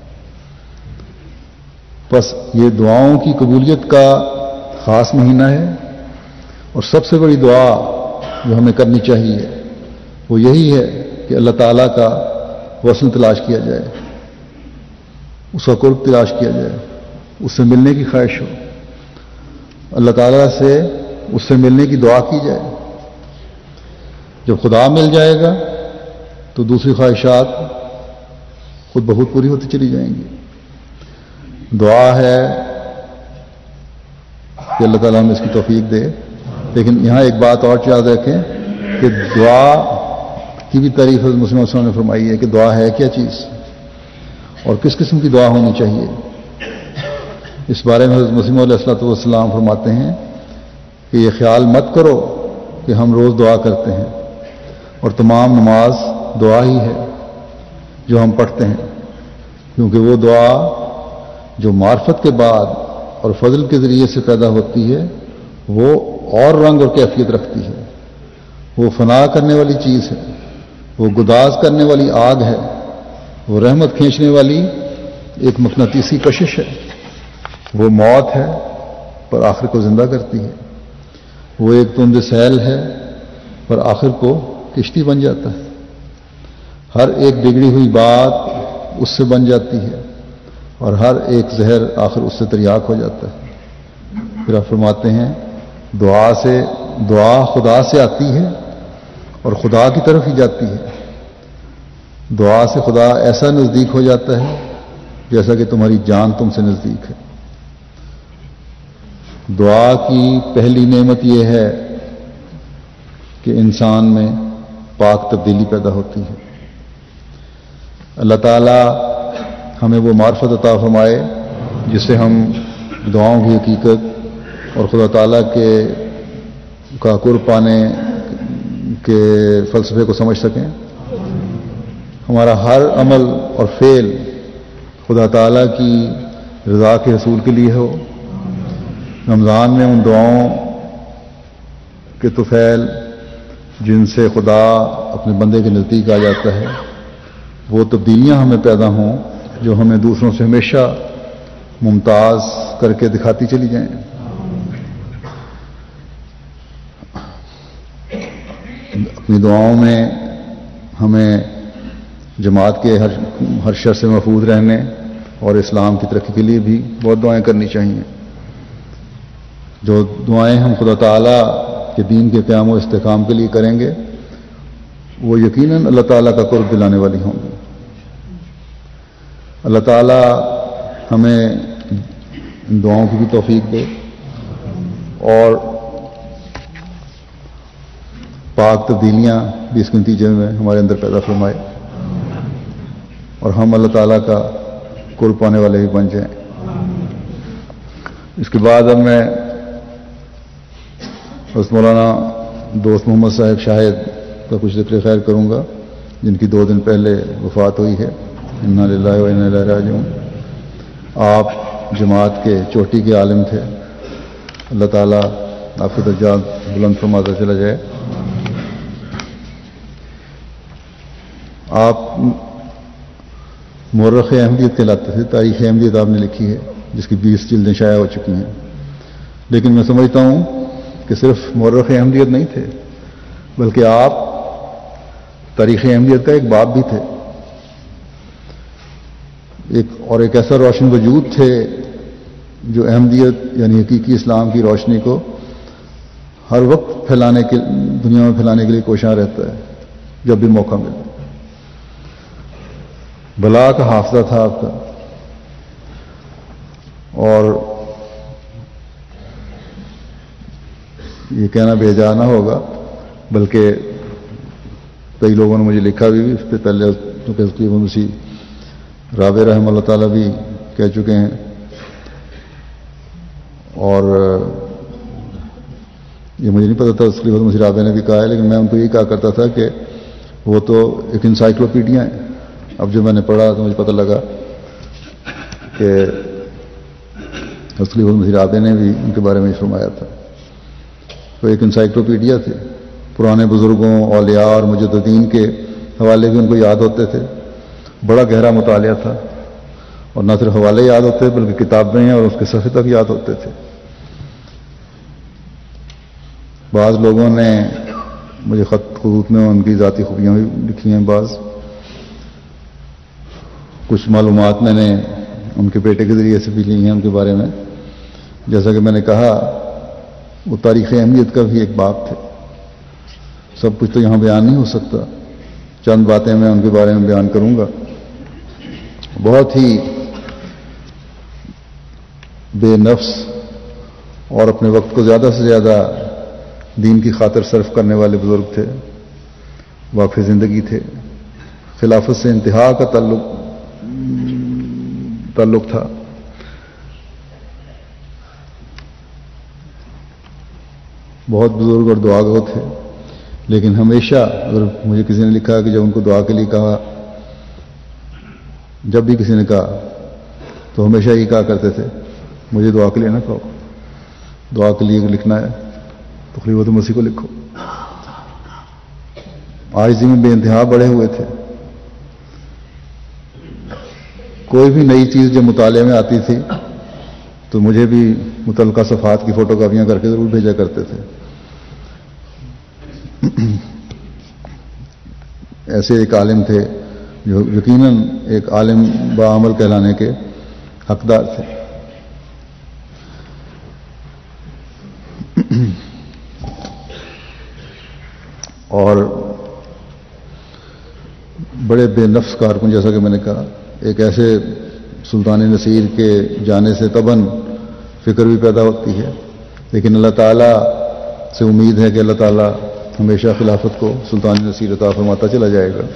بس یہ دعاؤں کی قبولیت کا خاص مہینہ ہے، اور سب سے بڑی دعا جو ہمیں کرنی چاہیے وہ یہی ہے کہ اللہ تعالیٰ کا وصل تلاش کیا جائے، اس کا قرب تلاش کیا جائے، اس سے ملنے کی خواہش ہو، اللہ تعالیٰ سے اس سے ملنے کی دعا کی جائے. جب خدا مل جائے گا تو دوسری خواہشات خود بخود پوری ہوتی چلی جائیں گی. دعا ہے کہ اللہ تعالیٰ ہمیں اس کی توفیق دے. لیکن یہاں ایک بات اور یاد رکھیں کہ دعا کی بھی تعریف حضرت مسلم وسلم نے فرمائی ہے کہ دعا ہے کیا چیز اور کس قسم کی دعا ہونی چاہیے. اس بارے میں حضرت مسیح علیہ الصلوۃ والسلام فرماتے ہیں کہ یہ خیال مت کرو کہ ہم روز دعا کرتے ہیں اور تمام نماز دعا ہی ہے جو ہم پڑھتے ہیں، کیونکہ وہ دعا جو معرفت کے بعد اور فضل کے ذریعے سے پیدا ہوتی ہے وہ اور رنگ اور کیفیت رکھتی ہے. وہ فنا کرنے والی چیز ہے، وہ گداز کرنے والی آگ ہے، وہ رحمت کھینچنے والی ایک مقناطیسی کشش ہے، وہ موت ہے پر آخر کو زندہ کرتی ہے، وہ ایک تند سیل ہے پر آخر کو کشتی بن جاتا ہے. ہر ایک بگڑی ہوئی بات اس سے بن جاتی ہے اور ہر ایک زہر آخر اس سے تریاک ہو جاتا ہے. پھر آپ فرماتے ہیں دعا سے دعا خدا سے آتی ہے اور خدا کی طرف ہی جاتی ہے. دعا سے خدا ایسا نزدیک ہو جاتا ہے جیسا کہ تمہاری جان تم سے نزدیک ہے. دعا کی پہلی نعمت یہ ہے کہ انسان میں پاک تبدیلی پیدا ہوتی ہے. اللہ تعالیٰ ہمیں وہ معرفت عطا فرمائے جس سے ہم دعاؤں کی حقیقت اور خدا تعالیٰ کے کا قرب پانے کے فلسفے کو سمجھ سکیں. ہمارا ہر عمل اور فعل خدا تعالیٰ کی رضا کے حصول کے لیے ہو. رمضان میں ان دعاؤں کے طفیل جن سے خدا اپنے بندے کے نزدیک آ جاتا ہے وہ تبدیلیاں ہمیں پیدا ہوں جو ہمیں دوسروں سے ہمیشہ ممتاز کر کے دکھاتی چلی جائیں. اپنی دعاؤں میں ہمیں جماعت کے ہر ہر شر سے محفوظ رہنے اور اسلام کی ترقی کے لیے بھی بہت دعائیں کرنی چاہیے. جو دعائیں ہم خدا تعالیٰ کے دین کے قیام و استحکام کے لیے کریں گے وہ یقیناً اللہ تعالیٰ کا قرب دلانے والی ہوں گی. اللہ تعالیٰ ہمیں ان دعاؤں کی بھی توفیق دے اور پاک تبدیلیاں بھی اس کے نتیجے میں ہمارے اندر پیدا فرمائے اور ہم اللہ تعالیٰ کا قرب پانے والے بھی بن جائیں. اس کے بعد اب میں حضرت مولانا دوست محمد صاحب شاہد کا کچھ ذکر خیر کروں گا، جن کی دو دن پہلے وفات ہوئی ہے، انا للہ و انا الیہ راجعون۔ آپ جماعت کے چوٹی کے عالم تھے، اللہ تعالیٰ آپ کے درجات بلند فرماتا چلا جائے۔ آپ مورخ احمدیت کہلاتے تھے، تاریخ احمدیت آپ نے لکھی ہے جس کی بیس جلدیں شائع ہو چکی ہیں، لیکن میں سمجھتا ہوں کہ صرف مورخ احمدیت نہیں تھے، بلکہ آپ تاریخ احمدیت کا ایک باب بھی تھے، ایک اور ایک ایسا روشن وجود تھے جو احمدیت یعنی حقیقی اسلام کی روشنی کو ہر وقت پھیلانے کے دنیا میں پھیلانے کے لیے کوشاں رہتا ہے جب بھی موقع ملے۔ بلا کا حافظہ تھا آپ کا، اور یہ کہنا بےجا نہ ہوگا، بلکہ کئی لوگوں نے مجھے لکھا بھی اس پہ پہلے تقریباً اسی رابع رحمہ اللہ تعالیٰ بھی کہہ چکے ہیں، اور یہ مجھے نہیں پتا تھا اس لیے مجھے رابع نے بھی کہا ہے، لیکن میں ان کو یہی کہا کرتا تھا کہ وہ تو ایک انسائکلوپیڈیا ہے۔ اب جو میں نے پڑھا تو مجھے پتہ لگا کہ اصلی مجھے رابع نے بھی ان کے بارے میں فرمایا تھا، وہ ایک انسائکلوپیڈیا تھے، پرانے بزرگوں، اولیاء اور مجددین کے حوالے بھی ان کو یاد ہوتے تھے، بڑا گہرا مطالعہ تھا، اور نہ صرف حوالے یاد ہوتے بلکہ کتابیں اور اس کے صفحے تک یاد ہوتے تھے۔ بعض لوگوں نے مجھے خط خطوط میں ان کی ذاتی خوبیاں بھی لکھی ہیں، بعض کچھ معلومات میں نے ان کے بیٹے کے ذریعے سے بھی لی ہیں ان کے بارے میں۔ جیسا کہ میں نے کہا وہ تاریخ اہمیت کا بھی ایک باب تھے، سب کچھ تو یہاں بیان نہیں ہو سکتا، چند باتیں میں ان کے بارے میں بیان کروں گا۔ بہت ہی بے نفس اور اپنے وقت کو زیادہ سے زیادہ دین کی خاطر صرف کرنے والے بزرگ تھے، واقف زندگی تھے، خلافت سے انتہا کا تعلق تعلق تھا۔ بہت بزرگ اور دعا گو تھے، لیکن ہمیشہ اگر مجھے کسی نے لکھا کہ جب ان کو دعا کے لیے کہا، جب بھی کسی نے کہا تو ہمیشہ یہ کہا کرتے تھے مجھے دعا کے لیے نہ کہو، دعا کے لیے لکھنا ہے تو خلیفۃ مسیح کو لکھو۔ عاجزی میں بے انتہا بڑھے ہوئے تھے، کوئی بھی نئی چیز جب مطالعے میں آتی تھی تو مجھے بھی متعلقہ صفحات کی فوٹو کاپیاں کر کے ضرور بھیجا کرتے تھے۔ ایسے ایک عالم تھے جو یقیناً ایک عالم بعمل کہلانے کے حقدار تھے۔ اور بڑے بے نفس کارکن، جیسا کہ میں نے کہا، ایک ایسے سلطان نصیر کے جانے سے طبعاً فکر بھی پیدا ہوتی ہے، لیکن اللہ تعالیٰ سے امید ہے کہ اللہ تعالیٰ ہمیشہ خلافت کو سلطان نصیر عطا فرماتا چلا جائے گا۔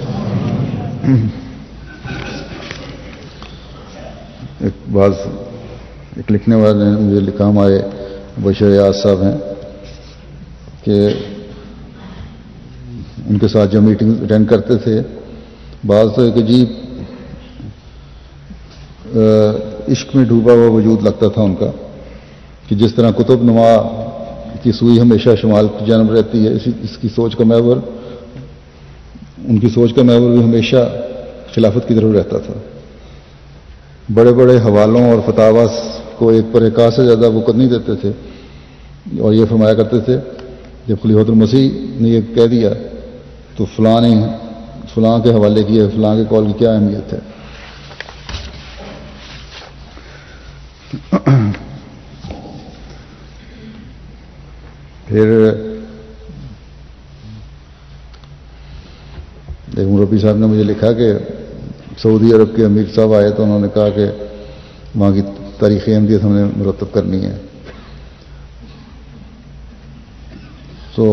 ایک بعض ایک لکھنے والے نے مجھے لکھا، ہمارے بشر ریاض صاحب ہیں، کہ ان کے ساتھ جو میٹنگ اٹینڈ کرتے تھے، بعض تو ایک عجیب عشق میں ڈوبا ہوا وجود لگتا تھا ان کا، کہ جس طرح قطب نما کی سوئی ہمیشہ شمال کی جانب رہتی ہے، اسی اس کی سوچ کا محور ان کی سوچ کا محور بھی ہمیشہ خلافت کی طرف رہتا تھا۔ بڑے بڑے حوالوں اور فتاویٰ کو ایک پر ایک سے زیادہ وقت نہیں دیتے تھے، اور یہ فرمایا کرتے تھے جب خلیفۃ المسیح نے یہ کہہ دیا تو فلاں نے فلاں کے حوالے کیا، فلاں کے قول کی کیا اہمیت ہے۔ پھر ایک مربی صاحب نے مجھے لکھا کہ سعودی عرب کے امیر صاحب آئے تو انہوں نے کہا کہ وہاں کی تاریخ اہمیت ہم نے مرتب کرنی ہے، تو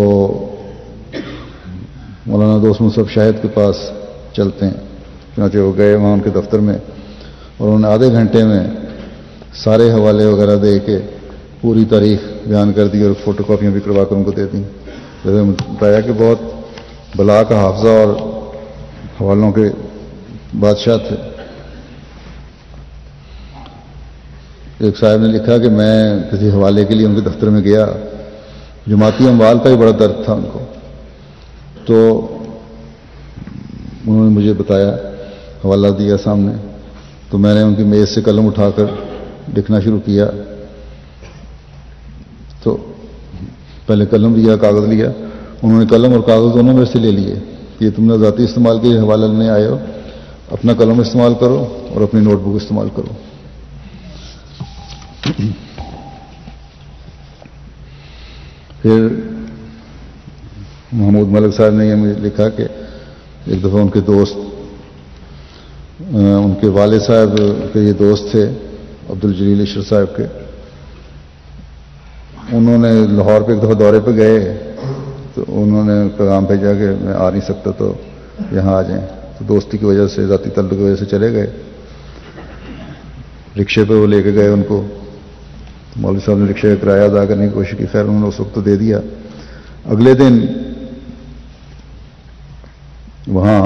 مولانا دوست مصعب شاہد کے پاس چلتے ہیں۔ چنانچہ وہ گئے وہاں ان کے دفتر میں، اور انہوں نے آدھے گھنٹے میں سارے حوالے وغیرہ دے کے پوری تاریخ بیان کر دی، اور فوٹو کاپیاں بھی کروا کر ان کو دے دیں۔ جیسے بتایا کہ بہت بلا کا حافظہ اور حوالوں کے بادشاہ تھے. ایک صاحب نے لکھا کہ میں کسی حوالے کے لیے ان کے دفتر میں گیا، جماعتی اموال کا ہی بڑا درد تھا ان کو، تو انہوں نے مجھے بتایا، حوالہ دیا سامنے، تو میں نے ان کی میز سے قلم اٹھا کر لکھنا شروع کیا. تو پہلے قلم لیا، کاغذ لیا، انہوں نے قلم اور کاغذ دونوں میں سے لے لیے. یہ تم نے ذاتی استعمال کے حوالہ لینے آئے ہو، اپنا قلم استعمال کرو اور اپنی نوٹ بک استعمال کرو. پھر محمود ملک صاحب نے یہ مجھے لکھا کہ ایک دفعہ ان کے دوست، ان کے والد صاحب کے یہ دوست تھے عبد الجلیل اشرف صاحب کے، انہوں نے لاہور پہ ایک دفعہ دورے پہ گئے تو انہوں نے پیغام بھیجا کہ میں آ نہیں سکتا تو یہاں آ جائیں. تو دوستی کی وجہ سے، ذاتی تعلق کی وجہ سے چلے گئے. رکشے پہ وہ لے کے گئے ان کو. مولوی صاحب نے رکشے کا کرایہ ادا کرنے کی کوشش کی، خیر انہوں نے اس وقت تو دے دیا. اگلے دن وہاں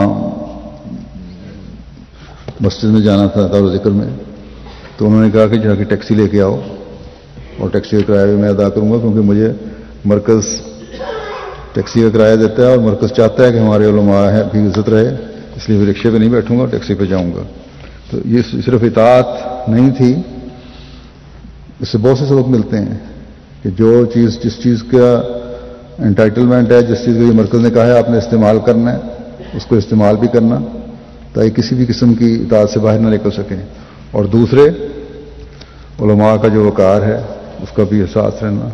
مسجد میں جانا تھا دار ذکر میں، تو انہوں نے کہا کہ جا کے ٹیکسی لے کے آؤ اور ٹیکسی کا کرایہ بھی میں ادا کروں گا، کیونکہ مجھے مرکز ٹیکسی کا کرایہ دیتا ہے اور مرکز چاہتا ہے کہ ہمارے علماء ہے بھی عزت رہے، اس لیے میں رکشے پہ نہیں بیٹھوں گا، ٹیکسی پہ جاؤں گا. تو یہ صرف اطاعت نہیں تھی، اس سے بہت سے سبق ملتے ہیں کہ جو چیز جس چیز کا انٹائٹلمنٹ ہے، جس چیز کو یہ مرکز نے کہا ہے آپ نے استعمال کرنا ہے، اس کو استعمال بھی کرنا تاکہ کسی بھی قسم کی اطاعت سے باہر نہ نکل سکیں. اور دوسرے علماء کا جو وقار ہے اس کا بھی احساس رہنا.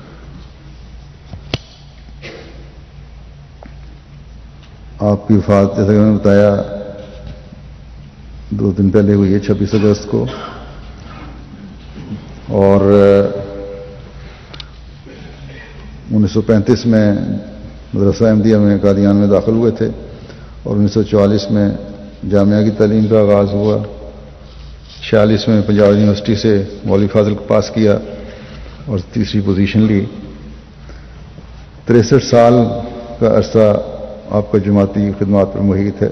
آپ کی وفات جیسا کہ میں نے بتایا دو دن پہلے ہوئی ہے، چھبیس اگست کو، اور انیس سو پینتیس میں مدرسہ احمدیہ میں قادیان میں داخل ہوئے تھے اور انیس سو چوالیس میں جامعہ کی تعلیم کا آغاز ہوا. چھیالیس میں پنجاب یونیورسٹی سے مولوی فاضل کو پاس کیا اور تیسری پوزیشن لی. تریسٹھ سال کا عرصہ آپ کا جماعتی خدمات پر محیط ہے.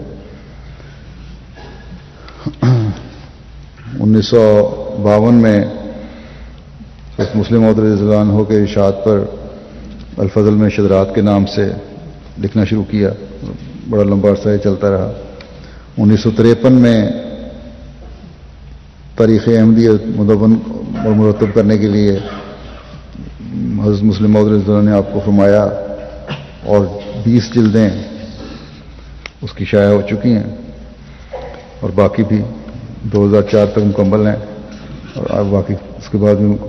انیس سو باون میں مسلم عہد رضی اللہ عنہ کے ارشاد پر الفضل میں شدرات کے نام سے لکھنا شروع کیا، بڑا لمبا عرصہ چلتا رہا. انیس سو تریپن میں تاریخ احمدیت مدون اور مرتب کرنے کے لیے حضرت مسلم عہد رضی اللہ نے آپ کو فرمایا اور بیس جلدیں اس کی شائع ہو چکی ہیں اور باقی بھی دو ہزار چار تک مکمل ہیں، اور آپ باقی اس کے بعد بھی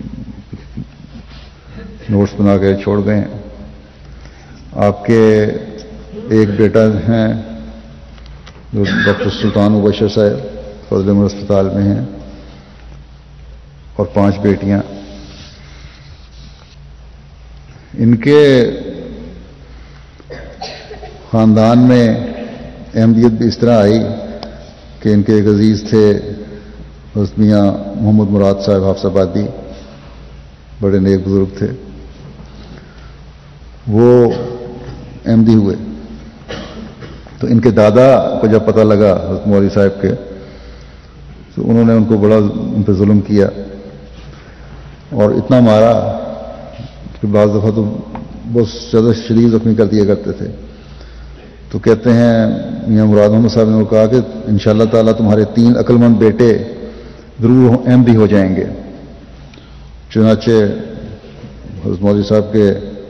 نوٹس بنا کے چھوڑ گئے ہیں. آپ کے ایک بیٹا ہیں جو ڈاکٹر سلطان مبشر صاحب فضل عمر اسپتال میں ہیں، اور پانچ بیٹیاں. ان کے خاندان میں احمدیت بھی اس طرح آئی کہ ان کے ایک عزیز تھے حضرت میاں محمد مراد صاحب حافظ آبادی، بڑے نیک بزرگ تھے، وہ احمدی ہوئے. تو ان کے دادا کو جب پتہ لگا حضرت مولوی صاحب کے، تو انہوں نے ان کو بڑا ان پہ ظلم کیا اور اتنا مارا کہ بعض دفعہ تو بہت زیادہ شدید زخمی کر دیا کرتے تھے. تو کہتے ہیں میاں مراد محمد صاحب نے وہ کہا کہ انشاءاللہ تعالیٰ تمہارے تین عقل مند بیٹے ضرور احمدی ہو جائیں گے. چنانچہ حضرت مولوی صاحب کے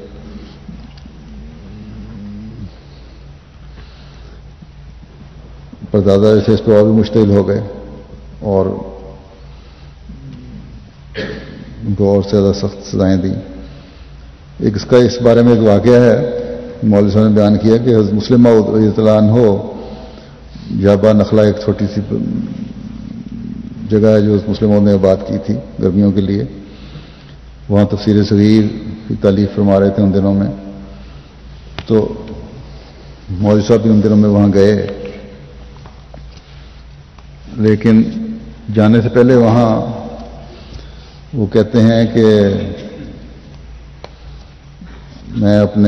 پردادا جیسے اس پہ اور بھی مشتعل ہو گئے اور ان کو اور زیادہ سخت سزائیں دیں. ایک اس کا اس بارے میں ایک واقعہ ہے، مولوی صاحب نے بیان کیا کہ حضرت مسلم موعود رضی اللہ عنہ جابا نخلا ایک چھوٹی سی جگہ ہے جو حضرت مسلم موعود نے آباد کی تھی گرمیوں کے لیے، وہاں تفسیر صغیر کی تعلیف فرما رہے تھے ان دنوں میں. تو مولوی صاحب بھی ان دنوں میں وہاں گئے، لیکن جانے سے پہلے وہاں وہ کہتے ہیں کہ میں اپنے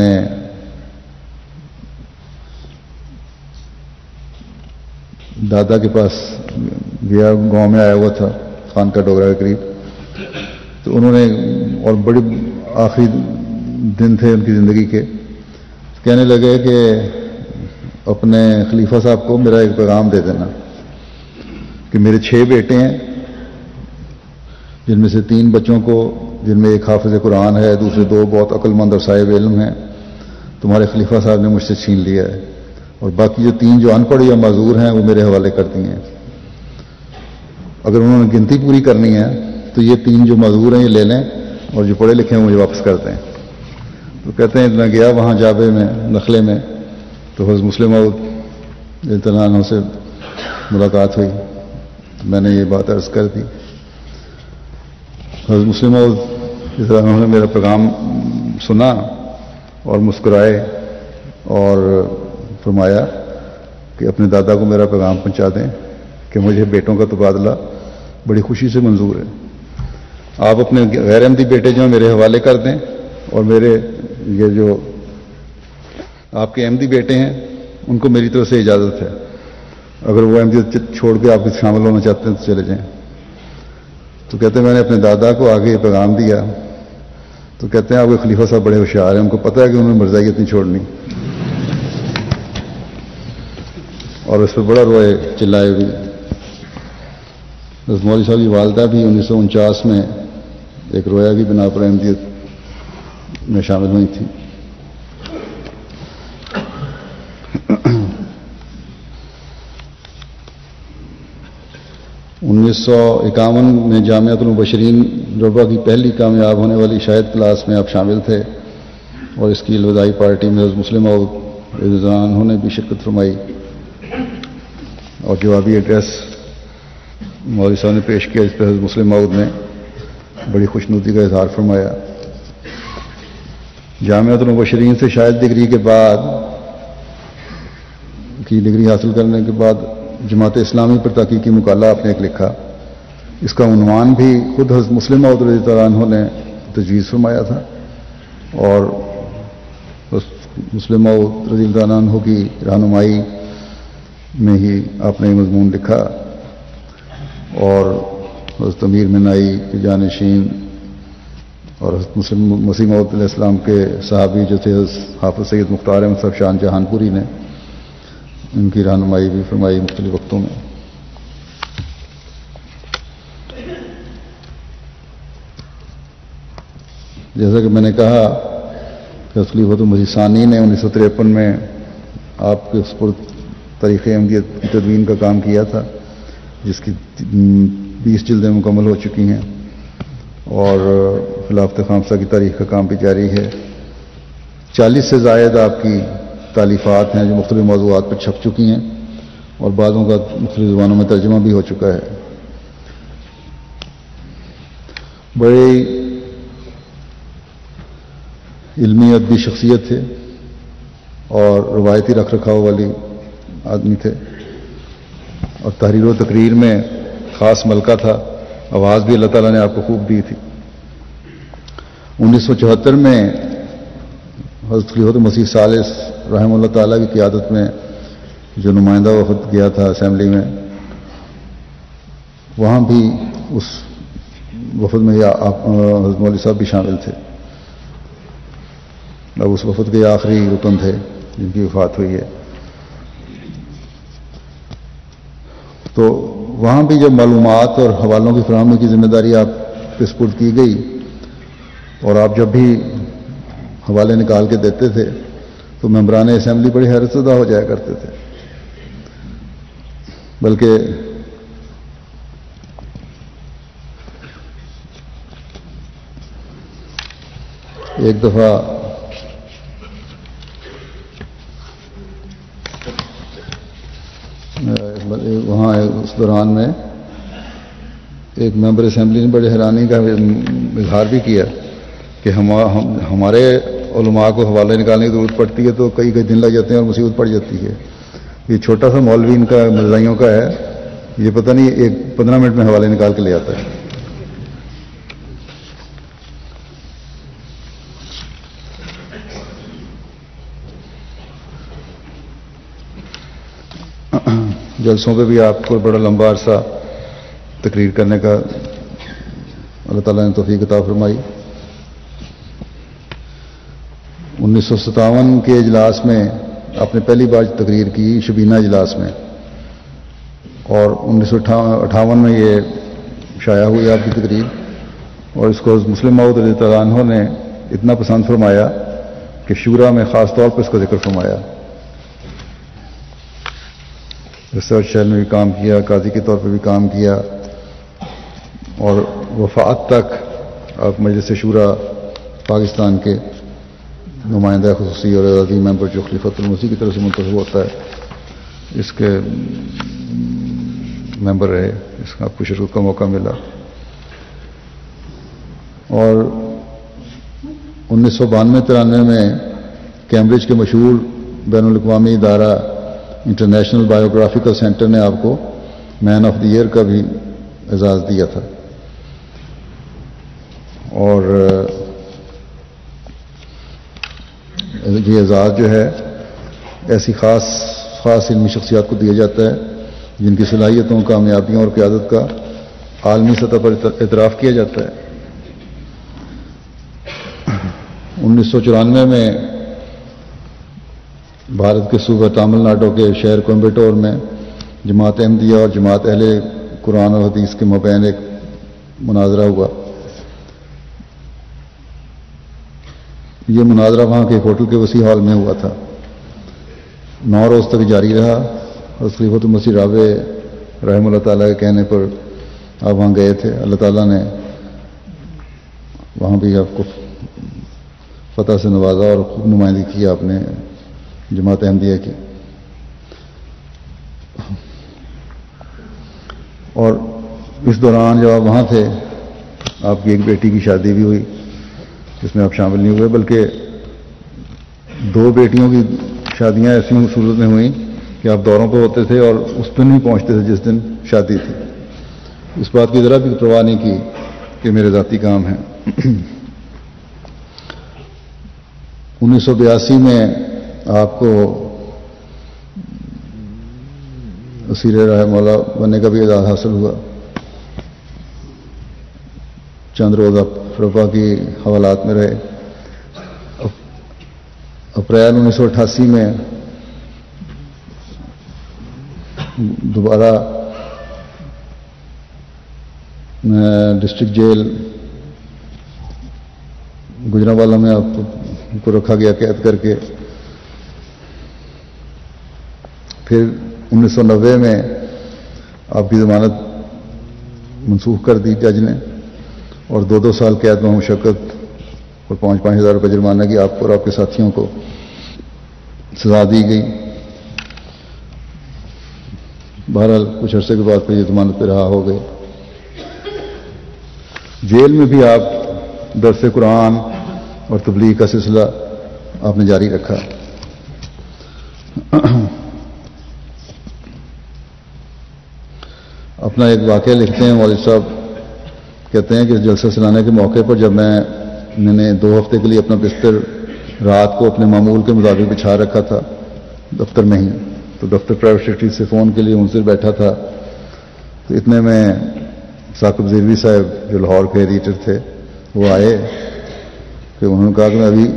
دادا کے پاس گیا، گاؤں میں آیا ہوا تھا خان کا ڈوگرا کے قریب، تو انہوں نے، اور بڑے آخری دن تھے ان کی زندگی کے، کہنے لگے کہ اپنے خلیفہ صاحب کو میرا ایک پیغام دے دینا کہ میرے چھ بیٹے ہیں، جن میں سے تین بچوں کو، جن میں ایک حافظ قرآن ہے، دوسرے دو بہت عقل مند اور صاحب علم ہیں، تمہارے خلیفہ صاحب نے مجھ سے چھین لیا ہے، اور باقی جو تین جو ان پڑھ یا معذور ہیں وہ میرے حوالے کر دی ہیں۔ اگر انہوں نے گنتی پوری کرنی ہے تو یہ تین جو معذور ہیں یہ لے لیں، اور جو پڑھے لکھے ہیں مجھے واپس کر دیں۔ تو کہتے ہیں میں گیا وہاں جابے میں، نخلے میں، تو حضرت مسلم موعود رضی اللہ عنہ سے ملاقات ہوئی، میں نے یہ بات عرض کر دی۔ حضرت مسلم موعود رضی اللہ عنہ نے میرا پیغام سنا اور مسکرائے اور فرمایا کہ اپنے دادا کو میرا پیغام پہنچا دیں کہ مجھے بیٹوں کا تبادلہ بڑی خوشی سے منظور ہے، آپ اپنے غیر احمدی بیٹے جو ہیں میرے حوالے کر دیں، اور میرے یہ جو آپ کے احمدی بیٹے ہیں ان کو میری طرف سے اجازت ہے، اگر وہ احمدیت چھوڑ کے آپ کے شامل ہونا چاہتے ہیں تو چلے جائیں۔ تو کہتے ہیں میں نے اپنے دادا کو آگے یہ پیغام دیا، تو کہتے ہیں آپ کے خلیفہ صاحب بڑے ہوشیار ہیں، ان کو پتہ ہے کہ انہوں نے مرزائیت نہیں چھوڑنی، اور اس پر بڑا روئے، چلائے بھی۔ حضرت مولوی صاحب کی والدہ بھی انیس سو انچاس میں ایک رویا کی بنا پر احمدیت میں شامل ہوئی تھی۔ انیس سو اکاون میں جامعۃ المبشرین ربا کی پہلی کامیاب ہونے والی شاہد کلاس میں آپ شامل تھے، اور اس کی الوداعی پارٹی میں حضرت مسلم موعود رضی اللہ عنہ نے بھی شرکت فرمائی، اور جوابی ایڈریس مولوی صاحب نے پیش کیا، اس پہ حضرت مسلم موعود نے بڑی خوشنودی کا اظہار فرمایا۔ جامعۃ المبشرین سے شاہد ڈگری کے بعد کی ڈگری حاصل کرنے کے بعد جماعت اسلامی پر تحقیقی مقالہ آپ نے ایک لکھا، اس کا عنوان بھی خود حضرت مسلم موعود رضی اللہ عنہ نے تجویز فرمایا تھا، اور مسلم موعود رضی اللہ عنہ کی رہنمائی میں ہی آپ نے یہ مضمون لکھا، اور حضرت امیر منائی کے جانشین اور حضرت مسلم مسیح موعود علیہ السلام کے صحابی جو تھے حافظ سید مختار احمد صاحب شاہ جہان پوری نے ان کی رہنمائی بھی فرمائی مختلف وقتوں میں۔ جیسا کہ میں نے کہا کہ خلیفۃ المسیح ثانی نے انیس سو تریپن میں آپ کے تاریخ احمدیت کی تدوین کا کام کیا تھا، جس کی بیس جلدیں مکمل ہو چکی ہیں، اور خلافت خامسہ کی تاریخ کا کام بھی جاری ہے۔ چالیس سے زائد آپ کی تالیفات ہیں جو مختلف موضوعات پر چھپ چکی ہیں، اور بعضوں کا مختلف زبانوں میں ترجمہ بھی ہو چکا ہے۔ بڑی علمی ادبی شخصیت تھے، اور روایتی رکھ رکھاؤ والی آدمی تھے، اور تحریر و تقریر میں خاص ملکہ تھا، آواز بھی اللہ تعالیٰ نے آپ کو خوب دی تھی۔ انیس سو چوہتر میں حضرت خلیفۃ المسیح ثالث رحمہ اللہ تعالیٰ کی قیادت میں جو نمائندہ وفد گیا تھا اسمبلی میں، وہاں بھی اس وفد میں حضرت مولوی صاحب بھی شامل تھے، اب اس وفد کے آخری رکن تھے جن کی وفات ہوئی ہے۔ تو وہاں بھی جب معلومات اور حوالوں کی فراہمی کی ذمہ داری آپ پہ سپرد کی گئی، اور آپ جب بھی حوالے نکال کے دیتے تھے تو ممبران اسمبلی بڑی حیرت زدہ ہو جایا کرتے تھے، بلکہ ایک دفعہ وہاں اس دوران میں ایک ممبر اسمبلی نے بڑی حیرانی کا اظہار بھی کیا کہ ہم ہمارے علماء کو حوالے نکالنے کی ضرورت پڑتی ہے تو کئی کئی دن لگ جاتے ہیں اور مصیبت پڑ جاتی ہے، یہ چھوٹا سا مولوی ان کا مرزائیوں کا ہے، یہ پتہ نہیں ایک پندرہ منٹ میں حوالے نکال کے لے آتا ہے۔ جلسوں پہ بھی آپ کو بڑا لمبا عرصہ تقریر کرنے کا اللہ تعالیٰ نے توفیق عطا فرمائی. انیس سو ستاون کے اجلاس میں آپ نے پہلی بار تقریر کی شبینہ اجلاس میں, اور انیس سو اٹھاون میں یہ شائع ہوئی آپ کی تقریر, اور اس کو مسلم موعود رضی اللہ عنہ نے اتنا پسند فرمایا کہ شورا میں خاص طور پر اس کا ذکر فرمایا. ریسرچ شیل میں بھی کام کیا, قاضی کے طور پہ بھی کام کیا, اور وفات تک آپ مجلس شورا پاکستان کے نمائندہ خصوصی اور اعزازی ممبر جو خلیفۃ المسیح کی طرف سے منتخب ہوتا ہے, اس کے ممبر رہے. اس کا آپ کو شرکت کا موقع ملا. اور انیس سو بانوے ترانوے میں کیمبرج کے مشہور بین الاقوامی ادارہ انٹرنیشنل بایوگرافیکل سینٹر نے آپ کو مین آف دی ایئر کا بھی اعزاز دیا تھا. اور یہ اعزاز جو ہے ایسی خاص خاص علمی شخصیات کو دیا جاتا ہے جن کی صلاحیتوں, کامیابیوں اور قیادت کا عالمی سطح پر اعتراف کیا جاتا ہے. انیس سو چورانوے میں بھارت کے صوبہ تامل ناڈو کے شہر کوئمبٹور میں جماعت احمدیہ اور جماعت اہل قرآن اور حدیث کے مابین ایک مناظرہ ہوا. یہ مناظرہ وہاں کے ایک ہوٹل کے وسیع ہال میں ہوا تھا. نو روز تک جاری رہا, اور خلیفۃ المسیح رابع رحمہ اللہ تعالیٰ کے کہنے پر آپ وہاں گئے تھے. اللہ تعالیٰ نے وہاں بھی آپ کو فتح سے نوازا اور خوب نمائندگی کی آپ نے جماعت احمدیہ کی. اور اس دوران جب آپ وہاں تھے, آپ کی ایک بیٹی کی شادی بھی ہوئی جس میں آپ شامل نہیں ہوئے, بلکہ دو بیٹیوں کی شادیاں ایسی صورت میں ہوئیں کہ آپ دوروں پہ ہوتے تھے اور اس دن نہیں پہنچتے تھے جس دن شادی تھی. اس بات کی ذرا بھی پرواہ نہیں کی کہ میرے ذاتی کام ہیں. انیس سو بیاسی میں آپ کو اسیر راہ مولا بننے کا بھی اعزاز حاصل ہوا. چند روز آپ رفا کی حوالات میں رہے. اپریل انیس سو اٹھاسی میں دوبارہ ڈسٹرکٹ جیل گجرانوالہ میں آپ کو رکھا گیا قید کر کے. پھر انیس سو نوے میں آپ کی ضمانت منسوخ کر دی جج نے, اور دو دو سال قید میں مشقت اور پانچ پانچ ہزار روپے جرمانہ کی آپ کو اور آپ کے ساتھیوں کو سزا دی گئی. بہرحال کچھ عرصے کے بعد پھر یہ ضمانت پہ رہا ہو گئے. جیل میں بھی آپ درس قرآن اور تبلیغ کا سلسلہ آپ نے جاری رکھا. اپنا ایک واقعہ لکھتے ہیں مولوی صاحب, کہتے ہیں کہ جلسہ سلانے کے موقع پر جب میں میں نے دو ہفتے کے لیے اپنا بستر رات کو اپنے معمول کے مطابق بچھا رکھا تھا دفتر میں ہی, تو دفتر پرائیویٹ سیکرٹری سے فون کے لیے منتظر بیٹھا تھا. تو اتنے میں ثاقب زیروی صاحب جو لاہور کے ایڈیٹر تھے وہ آئے کہ انہوں نے کہا کہ میں ابھی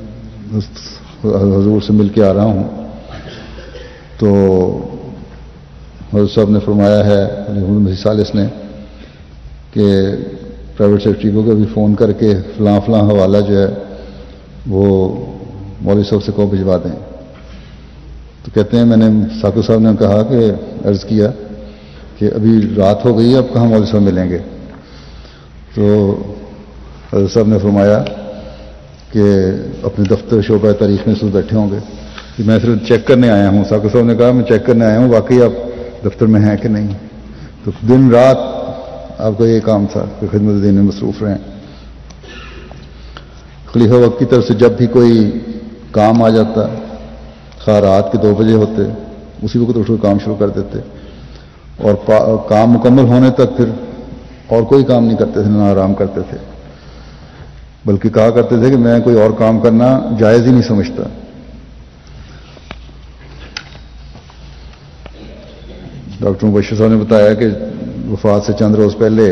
حضور سے مل کے آ رہا ہوں. تو حضرت صاحب نے فرمایا ہے محمد مسیح ثالث نے کہ پرائیویٹ سیکرٹری کو کبھی فون کر کے فلاں فلاں حوالہ جو ہے وہ مولوی صاحب سے کو بھجوا دیں. تو کہتے ہیں میں نے ثاقب صاحب نے کہا کہ عرض کیا کہ ابھی رات ہو گئی ہے, اب کہاں مولوی صاحب ملیں گے. تو حضرت صاحب نے فرمایا کہ اپنے دفتر شعبہ تاریخ میں سب بیٹھے ہوں گے, کہ میں صرف چیک کرنے آیا ہوں. ثاقب صاحب نے کہا میں چیک کرنے آیا ہوں واقعی آپ دفتر میں ہیں کہ نہیں. تو دن رات آپ کا یہ کام تھا کہ خدمت دین میں مصروف رہیں. خلیفہ وقت کی طرف سے جب بھی کوئی کام آ جاتا, خواہ رات کے دو بجے ہوتے, اسی وقت اٹھ کر کام شروع کر دیتے, اور کام مکمل ہونے تک پھر اور کوئی کام نہیں کرتے تھے, نہ آرام کرتے تھے, بلکہ کہا کرتے تھے کہ میں کوئی اور کام کرنا جائز ہی نہیں سمجھتا. ڈاکٹر مبشر صاحب نے بتایا کہ وفات سے چند روز پہلے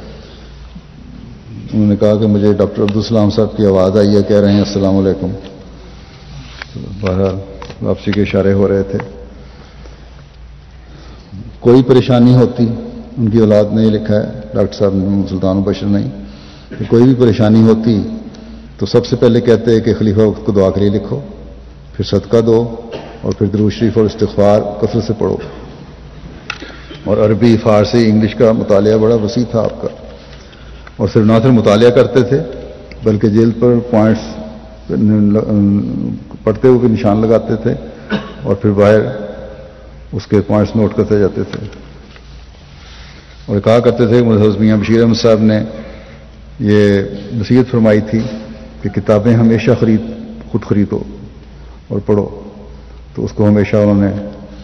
انہوں نے کہا کہ مجھے ڈاکٹر عبدالسلام صاحب کی آواز آئی ہے، کہہ رہے ہیں السلام علیکم. بہرحال واپسی کے اشارے ہو رہے تھے. کوئی پریشانی ہوتی، ان کی اولاد نے یہ لکھا ہے ڈاکٹر صاحب سلطان مبشر نہیں، کہ کوئی بھی پریشانی ہوتی تو سب سے پہلے کہتے ہیں کہ خلیفہ وقت کو دعا کے لیے لکھو، پھر صدقہ دو، اور پھر درود شریف اور استغفار کثرت سے پڑھو. اور عربی، فارسی، انگلش کا مطالعہ بڑا وسیع تھا آپ کا. اور صرف نہ صرف مطالعہ کرتے تھے بلکہ جلد پر پوائنٹس پڑھتے ہوئے نشان لگاتے تھے اور پھر باہر اس کے پوائنٹس نوٹ کرتے جاتے تھے. اور کہا کرتے تھے محترم میاں بشیر احمد صاحب نے یہ نصیحت فرمائی تھی کہ کتابیں ہمیشہ خرید خود خریدو اور پڑھو. تو اس کو ہمیشہ انہوں نے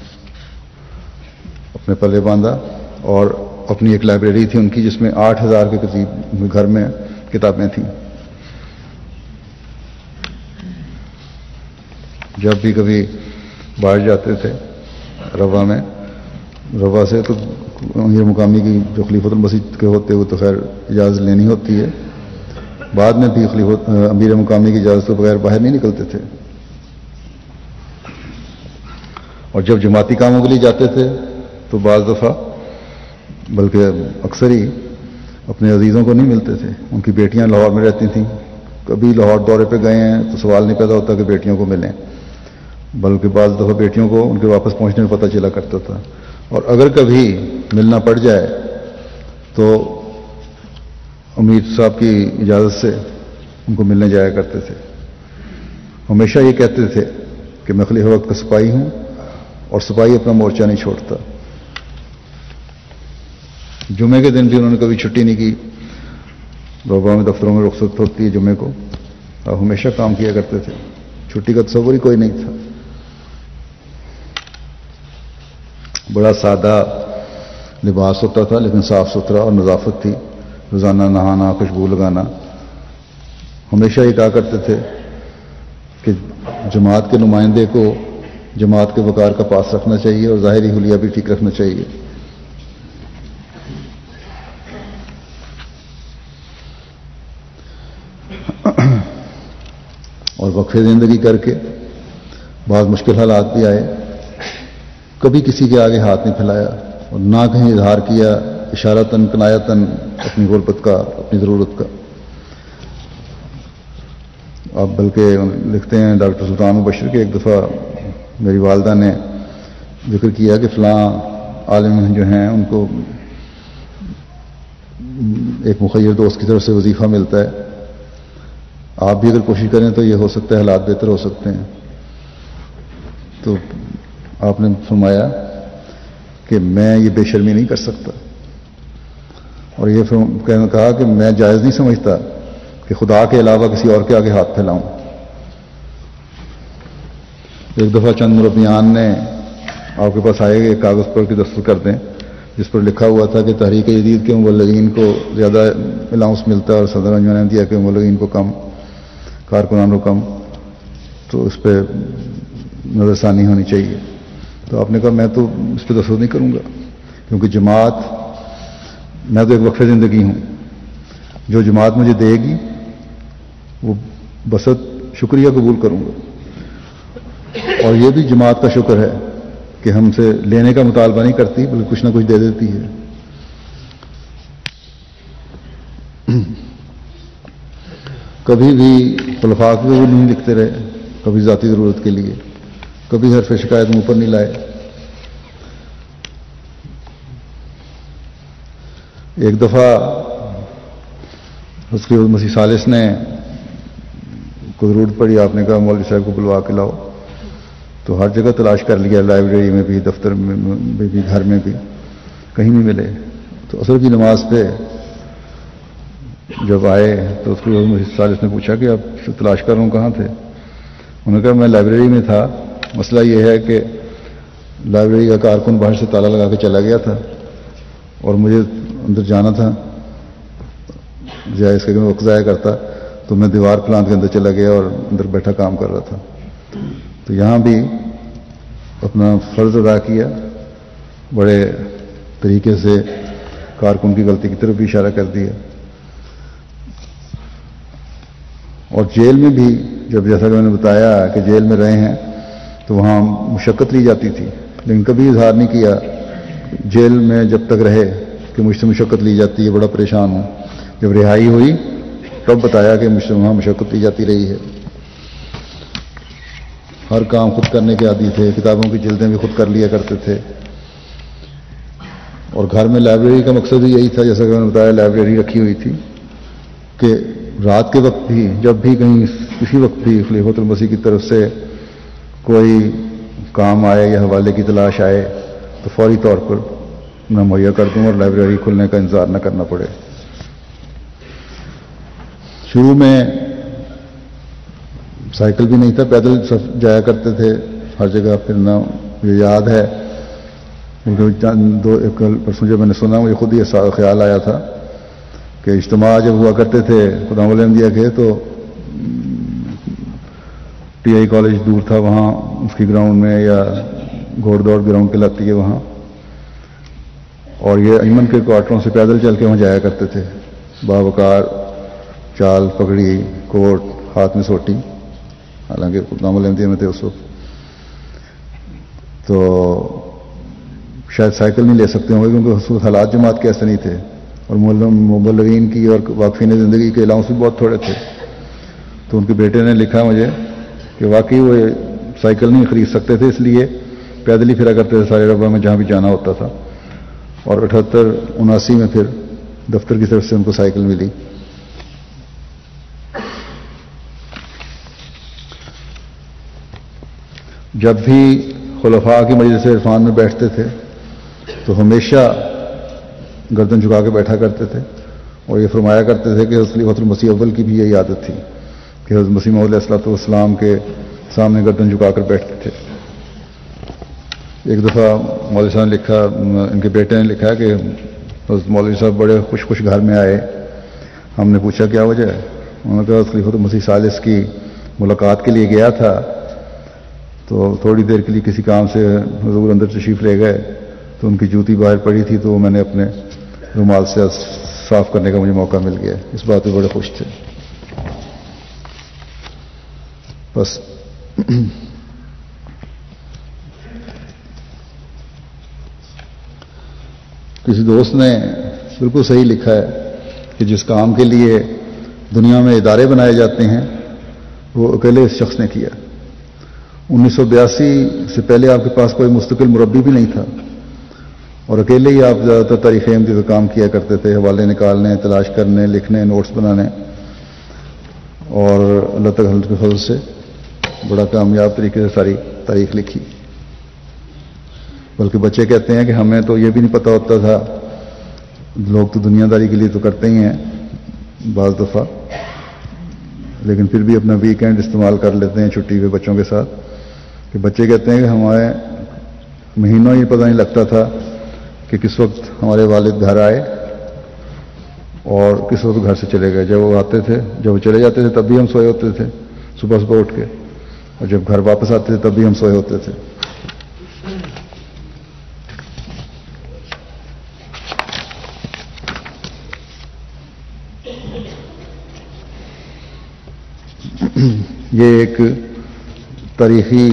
اپنے پلے باندھا. اور اپنی ایک لائبریری تھی ان کی جس میں آٹھ ہزار کے قریب گھر میں کتابیں تھیں. جب بھی کبھی باہر جاتے تھے روا میں، روا سے تو امیر مقامی کی جو خلیفۃ المسیح کے ہوتے ہوئے تو خیر اجازت لینی ہوتی ہے، بعد میں بھی خلیفۃ امیر مقامی کی اجازت کے بغیر باہر نہیں نکلتے تھے. اور جب جماعتی کاموں کے لیے جاتے تھے تو بعض دفعہ بلکہ اکثر ہی اپنے عزیزوں کو نہیں ملتے تھے. ان کی بیٹیاں لاہور میں رہتی تھیں، کبھی لاہور دورے پہ گئے ہیں تو سوال نہیں پیدا ہوتا کہ بیٹیوں کو ملیں، بلکہ بعض دفعہ بیٹیوں کو ان کے واپس پہنچنے میں پتہ چلا کرتا تھا. اور اگر کبھی ملنا پڑ جائے تو امیر صاحب کی اجازت سے ان کو ملنے جایا کرتے تھے. ہمیشہ یہ کہتے تھے کہ میں خلیفہ وقت کا سپاہی ہوں اور سپاہی اپنا مورچہ نہیں چھوڑتا. جمعے کے دن بھی انہوں نے کبھی چھٹی نہیں کی. روبا میں دفتروں میں رخصت ہوتی ہے جمعے کو، اور ہمیشہ کام کیا کرتے تھے. چھٹی کا تصور ہی کوئی نہیں تھا. بڑا سادہ لباس ہوتا تھا لیکن صاف ستھرا اور نظافت تھی. روزانہ نہانا، خوشبو لگانا. ہمیشہ یہ کہا کرتے تھے کہ جماعت کے نمائندے کو جماعت کے وقار کا پاس رکھنا چاہیے اور ظاہری حلیہ بھی ٹھیک رکھنا چاہیے. اور وقفے زندگی کر کے بعض مشکل حالات بھی آئے، کبھی کسی کے آگے ہاتھ نہیں پھیلایا اور نہ کہیں اظہار کیا اشارتاً کنایتاً اپنی غربت کا، اپنی ضرورت کا. آپ بلکہ لکھتے ہیں ڈاکٹر سلطان مبشر کے ایک دفعہ میری والدہ نے ذکر کیا کہ فلاں عالم جو ہیں ان کو ایک مخیر دوست کی طرف سے وظیفہ ملتا ہے، آپ بھی اگر کوشش کریں تو یہ ہو سکتا ہے حالات بہتر ہو سکتے ہیں. تو آپ نے فرمایا کہ میں یہ بے شرمی نہیں کر سکتا، اور یہ کہا کہ میں جائز نہیں سمجھتا کہ خدا کے علاوہ کسی اور کے آگے ہاتھ پھیلاؤں. ایک دفعہ چند مربیان نے آپ کے پاس آئے ایک کاغذ پر کی دستخط کر دیں جس پر لکھا ہوا تھا کہ تحریک جدید کے مبلغین کو زیادہ الاؤنس ملتا ہے اور صدر انجمن احمدیہ کے مبلغین کو کم، کارکنان کو کم، تو اس پہ نظر ثانی ہونی چاہیے. تو آپ نے کہا میں تو اس پہ دستخط نہیں کروں گا کیونکہ جماعت، میں تو ایک وقف زندگی ہوں، جو جماعت مجھے دے گی وہ بسط شکریہ قبول کروں گا. اور یہ بھی جماعت کا شکر ہے کہ ہم سے لینے کا مطالبہ نہیں کرتی بلکہ کچھ نہ کچھ دے دیتی ہے. کبھی بھی خلفاء کو بھی نہیں لکھتے رہے، کبھی ذاتی ضرورت کے لیے، کبھی حرف شکایت منہ پر نہیں لائے. ایک دفعہ اس کے مسیح ثالث نے کوئی ضرورت پڑی، آپ نے کہا مولوی صاحب کو بلوا کے لاؤ. تو ہر جگہ تلاش کر لیا، لائبریری میں بھی، دفتر میں بھی، گھر میں بھی، کہیں نہیں ملے. تو عصر کی نماز پہ جب آئے تو اس کو مسیح ثالث نے پوچھا کہ آپ تلاش کر رہا ہوں کہاں تھے؟ انہوں نے کہا میں لائبریری میں تھا، مسئلہ یہ ہے کہ لائبریری کا کارکن باہر سے تالا لگا کے چلا گیا تھا اور مجھے اندر جانا تھا، جائے اس کے میں وقت ضائع کرتا تو میں دیوار پلانٹ کے اندر چلا گیا اور اندر بیٹھا کام کر رہا تھا. تو یہاں بھی اپنا فرض ادا کیا بڑے طریقے سے کارکن کی غلطی کی طرف بھی اشارہ کر دیا. اور جیل میں بھی جب جیسا کہ میں نے بتایا کہ جیل میں رہے ہیں تو وہاں مشقت لی جاتی تھی، لیکن کبھی اظہار نہیں کیا جیل میں جب تک رہے کہ مجھ سے مشقت لی جاتی ہے، بڑا پریشان ہوں. جب رہائی ہوئی تب بتایا کہ مجھ سے وہاں مشقت لی جاتی رہی ہے. ہر کام خود کرنے کے عادی تھے، کتابوں کی جلدیں بھی خود کر لیا کرتے تھے. اور گھر میں لائبریری کا مقصد بھی یہی تھا، جیسا کہ میں نے بتایا لائبریری رکھی ہوئی تھی کہ رات کے وقت بھی جب بھی کہیں کسی وقت بھی خلیفۃ المسیح کی طرف سے کوئی کام آئے یا حوالے کی تلاش آئے تو فوری طور پر میں مہیا کر دوں اور لائبریری کھلنے کا انتظار نہ کرنا پڑے. شروع میں سائیکل بھی نہیں تھا، پیدل جایا کرتے تھے ہر جگہ پھرنا. مجھے یاد ہے دو ایک پرسوں جب میں نے سنا مجھے خود یہ خیال آیا تھا کہ اجتماع جب ہوا کرتے تھے خدا مول احمدیہ کے تو ٹی آئی کالج دور تھا، وہاں اس کی گراؤنڈ میں یا گھوڑ دوڑ گراؤنڈ کہلاتی ہے وہاں، اور یہ ایمن کے کوارٹروں سے پیدل چل کے وہاں جایا کرتے تھے. باوقار چال پگڑی کوٹ ہاتھ میں سوٹی، حالانکہ خدا مول احمدیہ میں تھے اس وقت، تو شاید سائیکل نہیں لے سکتے ہوں گے کیونکہ اس وقت حالات جماعت کے ایسے نہیں تھے، اور مبلغین کی اور واقفین زندگی کے الاؤنس بھی بہت تھوڑے تھے. تو ان کے بیٹے نے لکھا مجھے کہ واقعی وہ سائیکل نہیں خرید سکتے تھے، اس لیے پیدل ہی پھرا کرتے تھے سارے ربع میں جہاں بھی جانا ہوتا تھا. اور اٹھہتر اناسی میں پھر دفتر کی طرف سے ان کو سائیکل ملی. جب بھی خلفاء کی مجلس عرفان میں بیٹھتے تھے تو ہمیشہ گردن جھکا کے بیٹھا کرتے تھے، اور یہ فرمایا کرتے تھے کہ خلیفۃ المسیح اول کی بھی یہی عادت تھی کہ حضرت مسیح موعود علیہ الصلوۃ والسلام کے سامنے گردن جھکا کر بیٹھتے تھے. ایک دفعہ مولوی صاحب نے لکھا، ان کے بیٹے نے لکھا کہ حضرت مولوی صاحب بڑے خوش خوش گھر میں آئے. ہم نے پوچھا کیا وجہ ہے؟ انہوں نے کہا خلیفۃ المسیح ثالث کی ملاقات کے لیے گیا تھا تو تھوڑی دیر کے لیے کسی کام سے حضور اندر تشریف لے گئے تو ان کی جوتی باہر پڑی تھی تو میں نے اپنے رومال سے صاف کرنے کا مجھے موقع مل گیا. اس بات پہ بڑے خوش تھے. بس کسی دوست نے بالکل صحیح لکھا ہے کہ جس کام کے لیے دنیا میں ادارے بنائے جاتے ہیں وہ اکیلے اس شخص نے کیا. انیس سو بیاسی سے پہلے آپ کے پاس کوئی مستقل مربی بھی نہیں تھا اور اکیلے ہی آپ زیادہ تر تاریخ احمدی کا کام کیا کرتے تھے، حوالے نکالنے، تلاش کرنے، لکھنے، نوٹس بنانے، اور اللہ تعالیٰ کے فضل سے بڑا کامیاب طریقے سے ساری تاریخ لکھی. بلکہ بچے کہتے ہیں کہ ہمیں تو یہ بھی نہیں پتہ ہوتا تھا، لوگ تو دنیا داری کے لیے تو کرتے ہی ہیں بعض دفعہ، لیکن پھر بھی اپنا ویکینڈ استعمال کر لیتے ہیں چھٹی پہ بچوں کے ساتھ. کہ بچے کہتے ہیں کہ ہمارے مہینوں ہی پتہ نہیں لگتا تھا کہ کس وقت ہمارے والد گھر آئے اور کس وقت گھر سے چلے گئے. جب وہ آتے تھے، جب وہ چلے جاتے تھے تب بھی ہم سوئے ہوتے تھے صبح صبح اٹھ کے، اور جب گھر واپس آتے تھے تب بھی ہم سوئے ہوتے تھے. یہ ایک تاریخی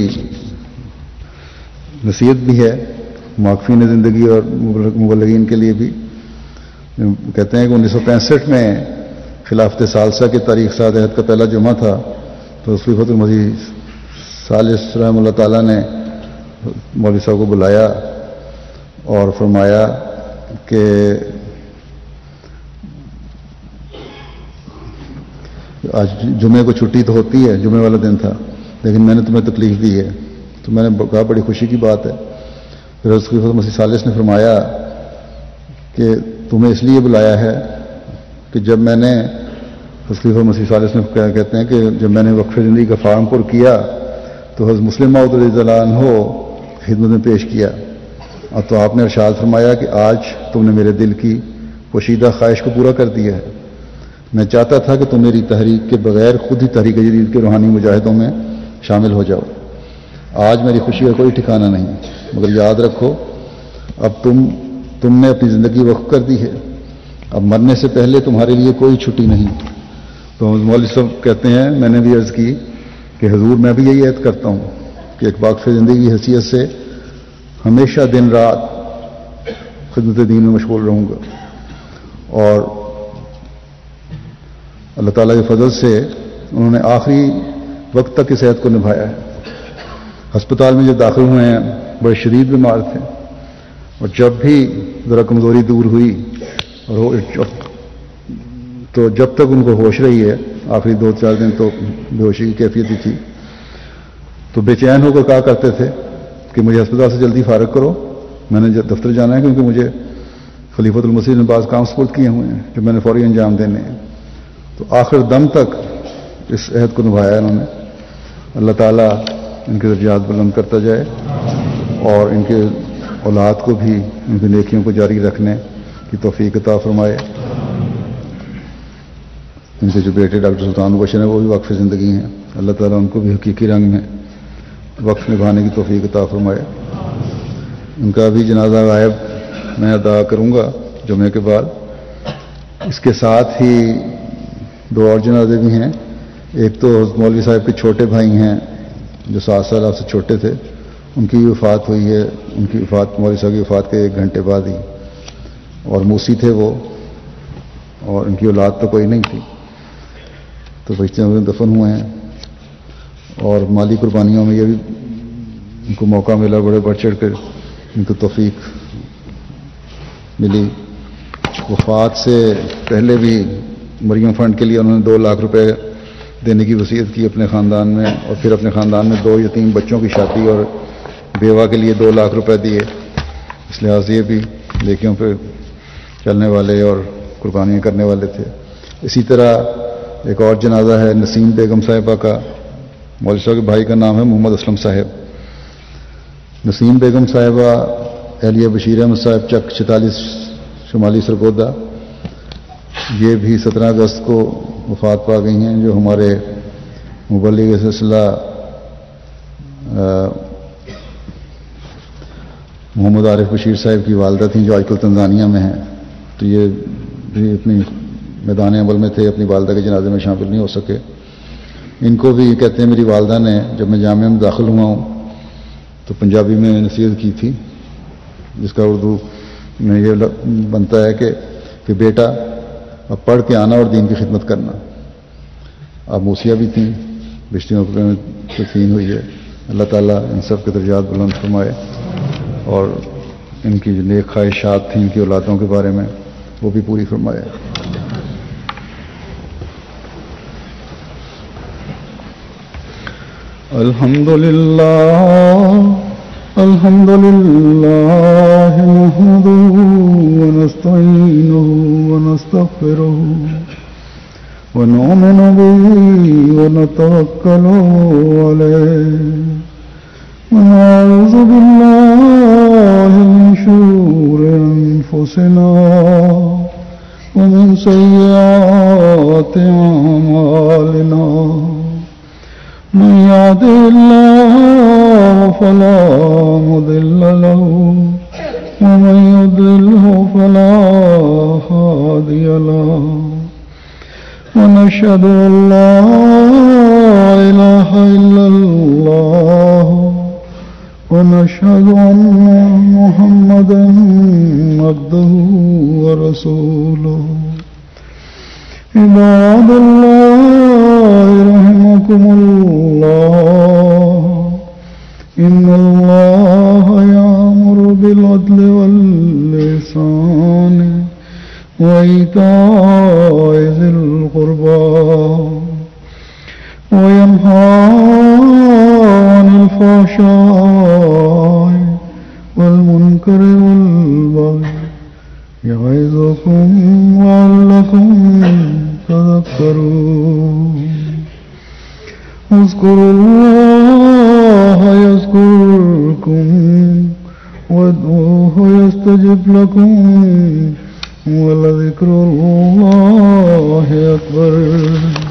نصیحت بھی ہے واقفین زندگی اور مبلغین کے لیے بھی. کہتے ہیں کہ انیس سو پینسٹھ میں خلافت ثالثہ کے تاریخ ساز عہد کا پہلا جمعہ تھا تو خلیفۃ المسیح ثالث رحمہ اللہ تعالیٰ نے مولوی صاحب کو بلایا اور فرمایا کہ آج جمعے کو چھٹی تو ہوتی ہے، جمعے والا دن تھا، لیکن میں نے تمہیں تکلیف دی ہے. تو میں نے کہا بڑی خوشی کی بات ہے. پھر حضرت خلیفۃ مسیح ثالث نے فرمایا کہ تمہیں اس لیے بلایا ہے کہ جب میں نے حضرت خلیفۃ مسیح ثالث نے کہتے ہیں کہ جب میں نے وقف زندگی کا فارم پر کیا تو حضرت مسلم موعود رضی اللہ عنہ خدمت میں پیش کیا، اور تو آپ نے ارشاد فرمایا کہ آج تم نے میرے دل کی پوشیدہ خواہش کو پورا کر دیا ہے. میں چاہتا تھا کہ تم میری تحریک کے بغیر خود ہی تحریک جدید کے روحانی مجاہدوں میں شامل ہو جاؤ. آج میری خوشی کا کوئی ٹھکانہ نہیں، مگر یاد رکھو اب تم تم نے اپنی زندگی وقف کر دی ہے، اب مرنے سے پہلے تمہارے لیے کوئی چھٹی نہیں۔ تو مولوی صاحب کہتے ہیں میں نے بھی عرض کی کہ حضور میں بھی یہی عہد کرتا ہوں کہ ایک واقف زندگی کی حیثیت سے ہمیشہ دن رات خدمت دین میں مشغول رہوں گا، اور اللہ تعالیٰ کے فضل سے انہوں نے آخری وقت تک اس عہد کو نبھایا ہے۔ ہسپتال میں جب داخل ہوئے ہیں بڑے شدید بیمار تھے، اور جب بھی ذرا کمزوری دور ہوئی اور تو جب تک ان کو ہوش رہی ہے، آخری دو چار دن تو بے ہوشی کی کیفیت ہی تھی، تو بے چین ہو کر کہا کرتے تھے کہ مجھے ہسپتال سے جلدی فارغ کرو، میں نے دفتر جانا ہے، کیونکہ مجھے خلیفۃ المسیح نے بعض کام سپرد کیے ہوئے ہیں جو میں نے فوری انجام دینے ہیں۔ تو آخر دم تک اس عہد کو نبھایا انہوں نے۔ اللہ تعالیٰ ان کے درجات بلند کرتا جائے اور ان کے اولاد کو بھی ان کی نیکیوں کو جاری رکھنے کی توفیق عطا فرمائے۔ ان کے جو بیٹے ڈاکٹر سلطان بشر ہیں وہ بھی وقف زندگی ہیں، اللہ تعالیٰ ان کو بھی حقیقی رنگ میں وقف نبھانے کی توفیق عطا فرمائے۔ ان کا بھی جنازہ غائب میں ادا کروں گا جمعے کے بعد۔ اس کے ساتھ ہی دو اور جنازے بھی ہیں۔ ایک تو مولوی صاحب کے چھوٹے بھائی ہیں جو سات سال آپ سے چھوٹے تھے، ان کی وفات ہوئی ہے۔ ان کی وفات مولوی صاحب کی وفات کے ایک گھنٹے بعد ہی، اور موسی تھے وہ، اور ان کی اولاد تو کوئی نہیں تھی، تو بچے دفن ہوئے ہیں۔ اور مالی قربانیوں میں یہ بھی ان کو موقع ملا، بڑے بڑھ چڑھ کر ان کو توفیق ملی۔ وفات سے پہلے بھی مریم فنڈ کے لیے انہوں نے دو لاکھ روپے دینے کی وصیت کی اپنے خاندان میں، اور پھر اپنے خاندان میں دو یتیم بچوں کی شادی اور بیوہ کے لیے دو لاکھ روپے دیے۔ اس لحاظ سے یہ بھی نیکیوں پہ چلنے والے اور قربانیاں کرنے والے تھے۔ اسی طرح ایک اور جنازہ ہے نسیم بیگم صاحبہ کا، مولوی صاحب کے بھائی کا نام ہے محمد اسلم صاحب۔ نسیم بیگم صاحبہ اہلیہ بشیر احمد صاحب چک چھتالیس شمالی سرگودا، یہ بھی سترہ اگست کو وفات پا گئی ہیں، جو ہمارے مبلغ سلسلہ محمد عارف بشیر صاحب کی والدہ تھیں، جو آج کل تنزانیہ میں ہیں۔ تو یہ بھی اپنی میدان عمل میں تھے، اپنی والدہ کے جنازے میں شامل نہیں ہو سکے۔ ان کو بھی کہتے ہیں میری والدہ نے جب میں جامعہ میں داخل ہوا ہوں تو پنجابی میں نصیحت کی تھی، جس کا اردو میں یہ بنتا ہے کہ کہ بیٹا اب پڑھ کے آنا اور دین کی خدمت کرنا۔ اب موسیہ بھی تھیں، بشتی مقبرے میں تدفین ہوئی ہے۔ اللہ تعالیٰ ان سب کے درجات بلند فرمائے، اور ان کی جو نیک خواہشات تھیں ان کی اولادوں کے بارے میں وہ بھی پوری فرمائے۔ الحمدللہ الحمدللہ نحمدہ ونستعینہ ونستغفرہ ونؤمن به ونتوکل علیہ ونعوذ باللہ من شرور انفسنا ومن سیئات اعمالنا من يهده الله فلا مضل له ومن يضلله فلا هادي له ونشهد أن لا إله إلا الله ونشهد أن محمدا عبده ورسوله عباد الله رحمكم الله إن الله يأمر بالعدل والإحسان وإيتاء ذي القربى وينهى عن الفحشاء والمنكر والبغي يعظكم لعلكم تذكرون اذكروا الله يذكركم وادعوه يستجب لكم ولذكر الله أكبر.